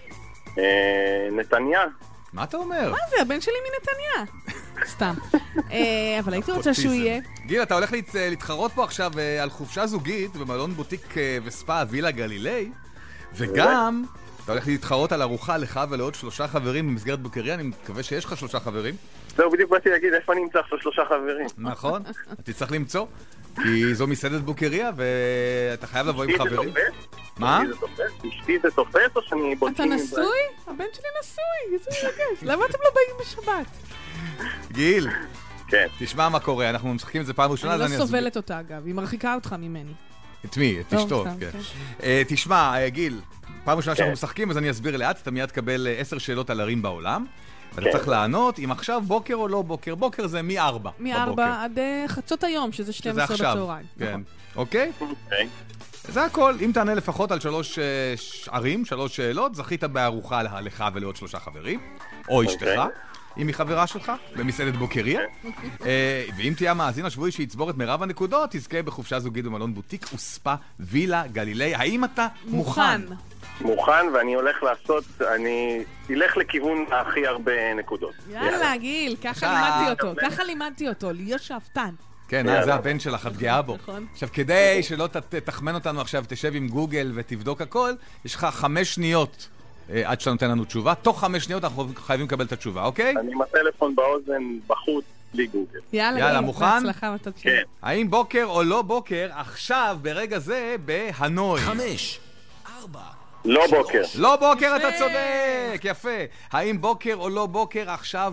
נתניה. מה אתה אומר? מה זה? הבן שלי מנתניה. סתם. אבל הייתי רוצה שהוא יהיה. גיל, אתה הולך להתחרות פה עכשיו על חופשה זוגית במלון בוטיק וספה וילה גלילי, וגם אתה הולך להתחרות על ארוחה לך ולעוד 3 חברים במסגרת בוקריה. אני מקווה שיש לך 3 חברים. זהו, בדיוק באתי להגיד איפה אני אמצא עכשיו 3 חברים. נכון, אתה צריך למצוא, כי זו מסעדת בוקריה ואתה חייב לבוא עם חברים. מה? אשתי זה תופס או שאני אתה נשוי? הבן שלי נשוי, איזה מרגש. למה אתם לא באים בשבת? גיל, כן. תשמע מה קורה, אנחנו משחקים את זה פעם ראשונה. אני לא סובלת אותה אגב, היא מרחיקה אותך ממני. את מי? את אשתו, כן. תשמע, גיל, פעם ראשונה שאנחנו משחקים, אז אני אסביר לאט, אתה מיד תקבל 10 שאלות על ערים בעולם. ואתה צריך לענות אם עכשיו בוקר או לא בוקר. בוקר זה מ-4 מ-4 עד חצות היום, שזה 12 בצהריים. כן. אוקיי? זה הכל. אם תענה לפחות על 3 ערים, 3 שאלות, זכית בארוחה לך ולעוד 3 חברים, או אשתך, אם היא חברה שלך, במסעדת בוקריה. ואם תהיה המאזין השבועי שיצבור את מירב הנקודות, תזכה בחופשה זוגית במלון בוטיק וספה וילה גלילי. האם אתה מוכן? מוכן, ואני הולך לעשות, אני אלך לכיוון הכי הרבה נקודות. יאללה, גיל, ככה לימדתי אותו, להיות שאפתן. כן, זה הבן שלך, את גאה בו. עכשיו, כדי שלא תחמן אותנו עכשיו, תשב עם גוגל ותבדוק הכל, יש לך 5 שניות עד שאתה נותן לנו תשובה. תוך 5 שניות אנחנו חייבים לקבל את התשובה, אוקיי? אני עם הטלפון באוזן בחוץ, בלי גוגל. יאללה, מוכן? כן. האם בוקר או לא בוקר, עכשיו, ברגע זה, בהנוי? 5, 4. לא בוקר. לא בוקר, אתה צודק, יפה. האם בוקר או לא בוקר, עכשיו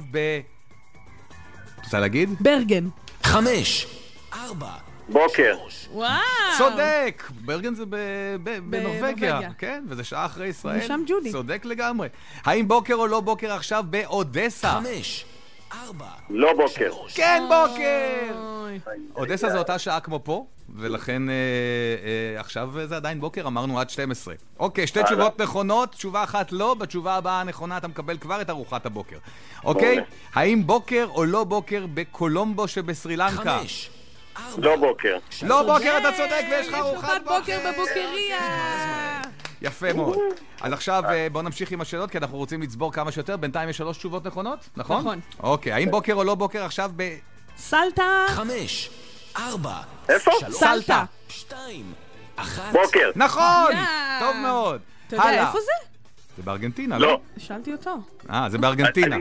רוצה להגיד? ברגן. 5, 4. בוקר. וואו. צודק. ברגן זה בנורווגיה, כן? וזה שעה אחרי ישראל. ושם ג'ודי. צודק לגמרי. האם בוקר או לא בוקר עכשיו באודסה? 5, 4. לא בוקר. כן, בוקר. אודסה זו אותה שעה כמו פה, ולכן עכשיו זה עדיין בוקר, אמרנו עד 12. אוקיי, 2 תשובות נכונות, תשובה אחת לא, בתשובה הבאה הנכונה אתה מקבל כבר את ארוחת הבוקר. אוקיי? האם בוקר או לא בוקר בקולומבו שבסרי לנקה? 5, 4. לא בוקר. לא בוקר, אתה צודק, ויש לך ארוחת בוקר בבוקריה. יפה מאוד. אז עכשיו בואו נמשיך עם השאלות, כי אנחנו רוצים לצבור כמה שיותר. בינתיים יש 3 תשובות נכונות, נכון? נכון. אוקיי, האם בוקר או לא בוקר עכשיו סלטה. 5, 4. איפה? סלטה. 2, 1. בוקר. נכון! טוב מאוד. אתה יודע איפה זה? זה בארגנטינה, לא? שאלתי אותו. זה בארגנטינה.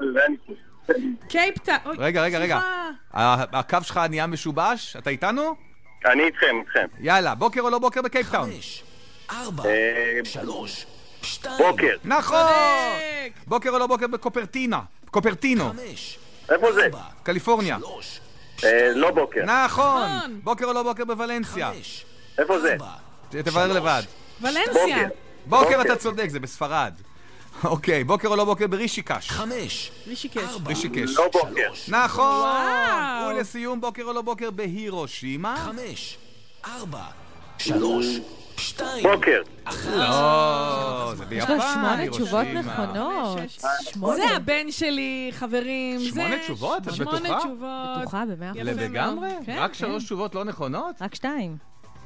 קייפטאון. רגע. הקו שלך נהיה משובש? אתה איתנו? אני איתכם. יאללה, בוקר או לא בוקר בקייפטאון? 5, 4, 3, 2. בוקר. נכון! בוקר או לא בוקר בקופרטינו? 5. איפה זה? קליפורניה. לא בוקר. נכון! בוקר או לא בוקר בוולנסיה? 5. איפה זה? תברר לבד. ולנסיה. בוקר אתה צודק, זה בספרד. אוקיי, בוקר או לא בוקר ברישיקש? 5, רישיקש. לא בוקר. נכון! ולסיום, בוקר או לא בוקר בהירושימה? 5, 4, 3, 2. בוקר. לא, זה ביפן. יש לו 8 תשובות נכונות. זה הבן שלי, חברים. 8 תשובות? את בטוחה? 8 תשובות. בטוחה, ב100%. לגמרי? רק 3 תשובות לא נכונות? רק 2.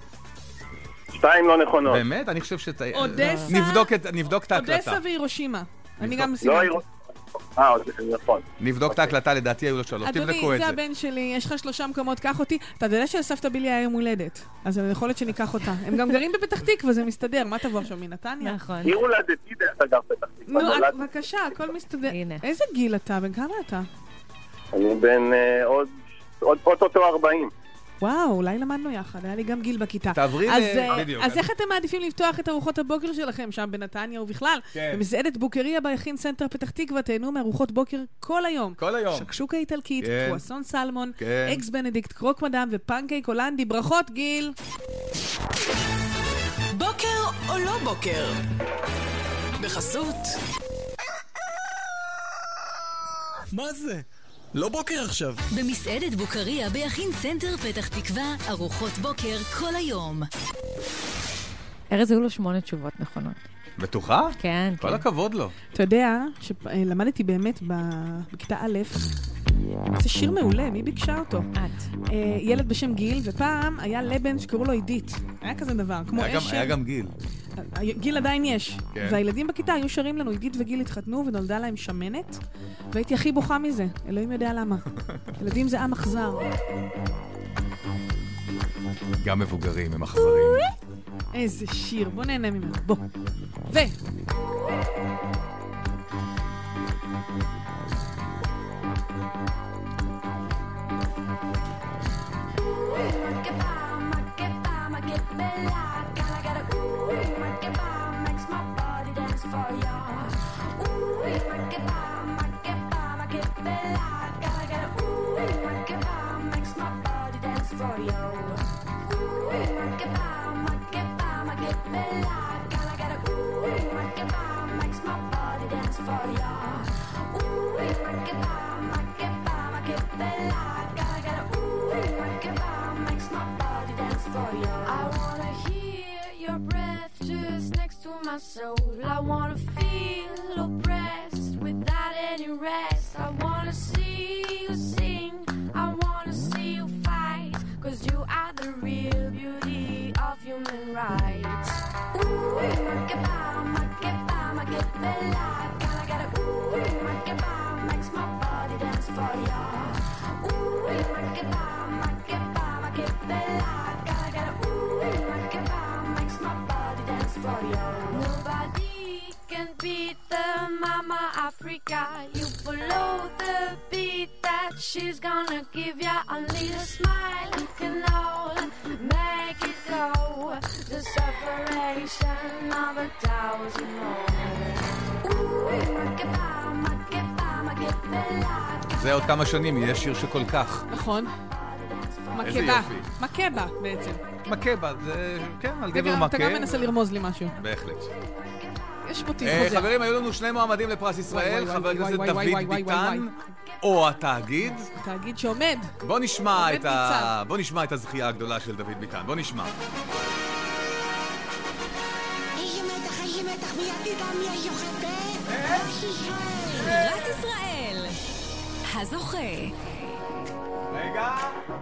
2 לא נכונות. באמת? אני חושב אודסה. נבדוק את ההקלטה. אודסה והירושימה. אני גם לא סימנתי. נכון. נבדוק את ההקלטה, לדעתי היו לו 3, תבדקו את זה. אדוני, זה הבן שלי, יש לך 3 מקומות, קח אותי. אתה יודע שלסבתא בילי היה יום הולדת, אז יכול להיות שניקח אותה. הם גם גרים בפתח תקווה, זה מסתדר. מה תבוא עכשיו מנתניה? נכון. עיר הולדתי דרך אגב פתח תקווה. נו, בבקשה, הכל מסתדר. איזה גיל אתה? בן כמה אתה? אני בן עוד אוטוטו 40. וואו, אולי למדנו יחד, היה לי גם גיל בכיתה. תעברי בדיוק. אז איך אתם מעדיפים לפתוח את ארוחות הבוקר שלכם שם בנתניה ובכלל? במסעדת בוקריה ביכין סנטר פתח תקווה, תהנו מארוחות בוקר כל היום. כל היום. שקשוקה איטלקית, קרואסון סלמון, אקס בנדיקט, קרוק מדאם ופנקייק הולנדי. ברכות, גיל! בוקר או לא בוקר? בחסות. מה זה? לא בוקר עכשיו. במסעדת בוקריה ביכין סנטר פתח תקווה, ארוחות בוקר כל היום. ארז היו לו 8 תשובות נכונות. בטוחה? כן. כל הכבוד לו. אתה יודע שלמדתי באמת בכיתה א', זה שיר מעולה, מי ביקשה אותו? את. ילד בשם גיל, ופעם היה לבן שקראו לו עידית. היה כזה דבר, כמו אשר. היה גם גיל. גיל עדיין יש. כן. והילדים בכיתה היו שרים לנו, עידית וגיל התחתנו ונולדה להם שמנת, והייתי הכי בוכה מזה. אלוהים יודע למה. ילדים זה עם אכזר. גם מבוגרים הם אכזרים. איזה שיר, בוא נהנה ממנו, בוא. ו... my soul. I wanna feel oppressed without any rest. I wanna see you sing, I wanna see you fight, 'cause you are the real beauty of human rights. Ooh, bella, gotta get it. Ooh, makes my body dance for ya. Ooh, bella, gotta get it. Ooh, makes my body dance for ya. Nobody can beat the Mama Africa. You follow the beat that she's gonna give ya. Only a smile can all make it go. The separation of 1,000 more. זה עוד כמה שנים, יהיה שיר שכל כך. נכון. איזה יופי. מקבה בעצם. מקבה, זה כן, על גבר מכה. אתה גם מנסה לרמוז לי משהו. בהחלט. יש מוטיב חוזר. חברים, היו לנו 2 מועמדים לפרס ישראל, חבר הכנסת דוד ביטן, או התאגיד. התאגיד שעומד. בוא נשמע את הזכייה הגדולה של דוד ביטן. בוא נשמע. פרס ישראל, הזוכה. רגע.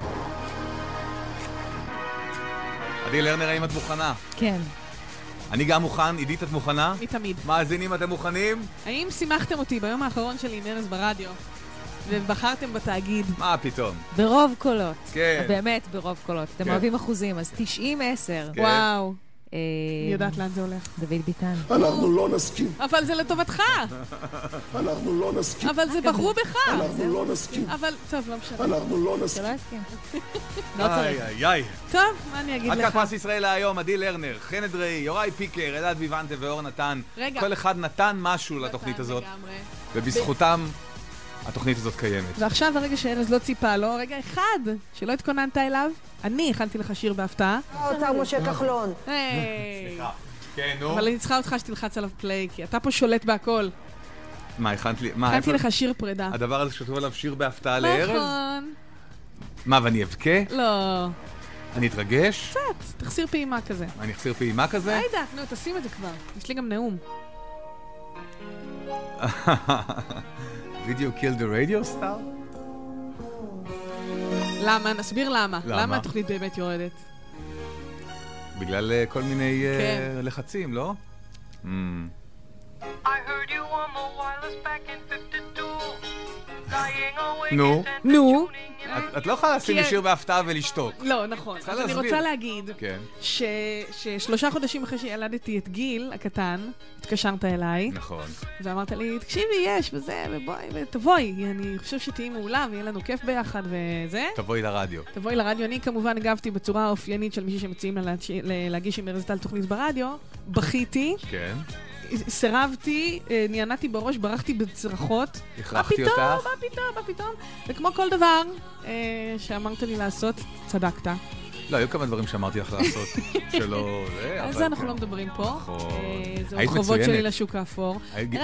עדי לרנר, האם את מוכנה? כן. אני גם מוכן. עידית, את מוכנה? מתמיד. מאזינים, אתם מוכנים? האם שימחתם אותי ביום האחרון שלי עם ארז ברדיו ובחרתם בתאגיד? מה פתאום? ברוב קולות. כן. באמת ברוב קולות. אתם אוהבים אחוזים, אז 90-10. וואו. אני יודעת לאן זה הולך. דוד ביטן. אנחנו לא נסכים. אבל זה לטובתך. אנחנו לא נסכים. אבל זה בחרו בך. אנחנו לא נסכים. אבל, טוב, לא משנה. אנחנו לא נסכים. שלא הסכים. איי. טוב, מה אני אגיד לך? עד כאן פרס ישראל להיום, עדי לרנר, חן אדרי, יוראי פיקר, אלעד ויוונטה ואור נתן. כל אחד נתן משהו לתוכנית הזאת. ובזכותם התוכנית הזאת קיימת. ועכשיו הרגע שארז לא ציפה לו, רגע אחד שלא התכוננת אליו, אני הכנתי לך שיר בהפתעה. האוצר משה כחלון. סליחה. כן, נו. אבל אני צריכה אותך שתלחץ עליו פליי, כי אתה פה שולט בהכל. מה, הכנת לי? הכנתי לך שיר פרידה. הדבר הזה שכתוב עליו שיר בהפתעה לארז? נכון. מה, ואני אבכה? לא. אני אתרגש? קצת, תחסיר פעימה כזה. אני אחסיר פעימה כזה? היידה, נו, תשים את זה כבר. יש לי גם נאום. Video Kill the Radio Star? למה? נסביר למה. למה התוכנית באמת יורדת? בגלל כל מיני לחצים, לא? I heard you on the wireless back in 52. נו. את לא יכולה לשים שיר בהפתעה ולשתוק. לא, נכון. אז אני רוצה להגיד ש3 חודשים אחרי שילדתי את גיל הקטן, התקשרת אליי. נכון. ואמרת לי, תקשיבי, יש, וזה, ובואי, ותבואי. אני חושב שתהיי מעולה, ויהיה לנו כיף ביחד, וזה. תבואי לרדיו. תבואי לרדיו. אני כמובן הגבתי בצורה האופיינית של מישהי שמציעים לה להגיש עם ארז טל תוכנית ברדיו. בכיתי. כן. סירבתי, נענתי בראש, ברחתי בצרחות. הכרחתי אותך? מה פתאום? וכמו כל דבר שאמרת לי לעשות, צדקת. לא, היו כמה דברים שאמרתי לך לעשות, שלא... על זה אנחנו לא מדברים פה. נכון. זה רחובות שלי לשוק האפור.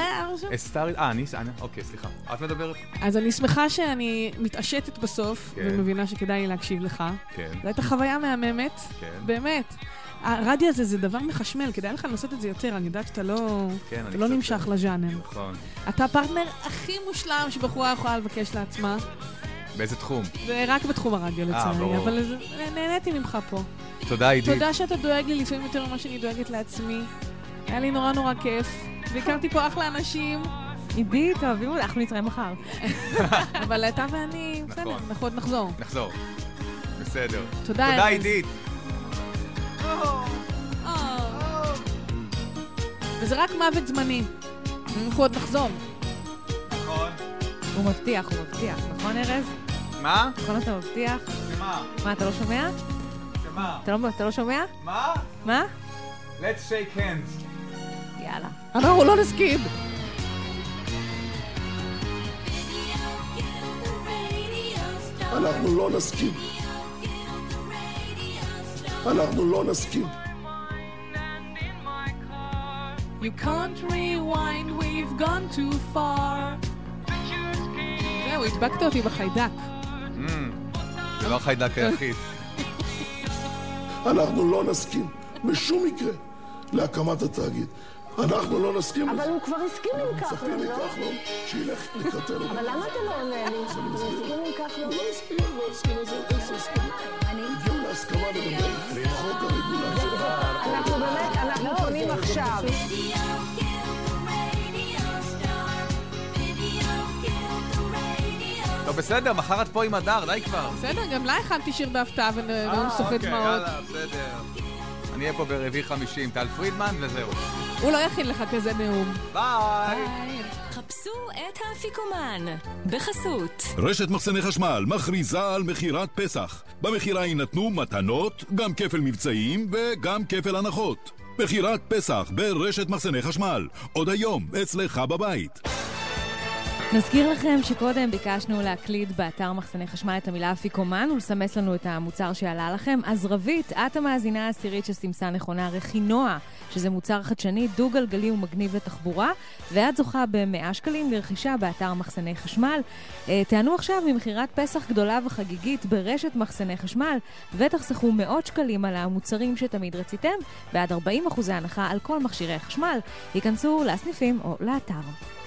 אוקיי, סליחה. את מדברת? אז אני שמחה שאני מתעשתת בסוף, ומבינה שכדאי להקשיב לך. כן. זו הייתה חוויה מהממת. כן. באמת. הרדיו הזה זה דבר מחשמל, כדאי לך לנסות את זה יותר, אני יודעת שאתה לא נמשך לז'אנר. נכון. אתה הפרטנר הכי מושלם שבחורה יכולה לבקש לעצמה. באיזה תחום? רק בתחום הרדיו לצערי, אבל נהניתי ממך פה. תודה עידית. תודה שאתה דואג לי לפעמים יותר ממה שאני דואגת לעצמי. היה לי נורא כיף, והכרתי פה אחלה אנשים. עידית, אוהבים, אנחנו נתראה מחר. אבל אתה ואני, בסדר, אנחנו עוד נחזור. בסדר. תודה עידית. וזה רק מוות זמני. אנחנו עוד נחזור. נכון. הוא מבטיח, נכון ארז? מה? נכון אתה מבטיח? שמה? מה, אתה לא שומע? שמה? אתה לא שומע? מה? Let's shake hands. יאללה. אנחנו לא נסכים. אנחנו לא נסכים. אנחנו לא נסכים. You can't rewind, we've gone too far. זהו, הדבקת אותי בחיידק. זה לא החיידק היחיד. אנחנו לא נסכים בשום מקרה להקמת התאגיד. אנחנו לא נסכים. אבל הוא כבר הסכים עם כחלון, מצפים מכחלון שילך לקראתנו. אבל למה אתה לא עונה לי? הוא הסכים עם כחלון? לא הסכים על זה, איזה הסכים? הגיעו להסכמה לדבר חוק הרגולציה. אנחנו באמת, אנחנו פונים עכשיו. טוב, בסדר, מחר את פה עם הדר, די כבר. בסדר, גם לה הכנתי שיר בהפתעה ונאום סוחט דמעות. יאללה, בסדר. אני אהיה פה ברביעי 50, טל פרידמן וזהו. הוא לא יכין לך כזה נאום. ביי. חפשו את האפיקומן, בחסות. רשת מחסני חשמל מכריזה על מחירת פסח. במחירה יינתנו מתנות, גם כפל מבצעים וגם כפל הנחות. מחירת פסח ברשת מחסני חשמל. עוד היום, אצלך בבית. נזכיר לכם שקודם ביקשנו להקליד באתר מחסני חשמל את המילה אפיקומן ולסמס לנו את המוצר שעלה לכם. אז רבית, את המאזינה העשירית שסימסה נכונה רכינוע, שזה מוצר חדשני, דו-גלגלי ומגניב לתחבורה, ואת זוכה ב100 שקלים לרכישה באתר מחסני חשמל. תענו עכשיו ממחירת פסח גדולה וחגיגית ברשת מחסני חשמל, ותחסכו 100 שקלים על המוצרים שתמיד רציתם, בעד 40% הנחה על כל מכשירי החשמל. ייכנסו לסניפים או לאתר.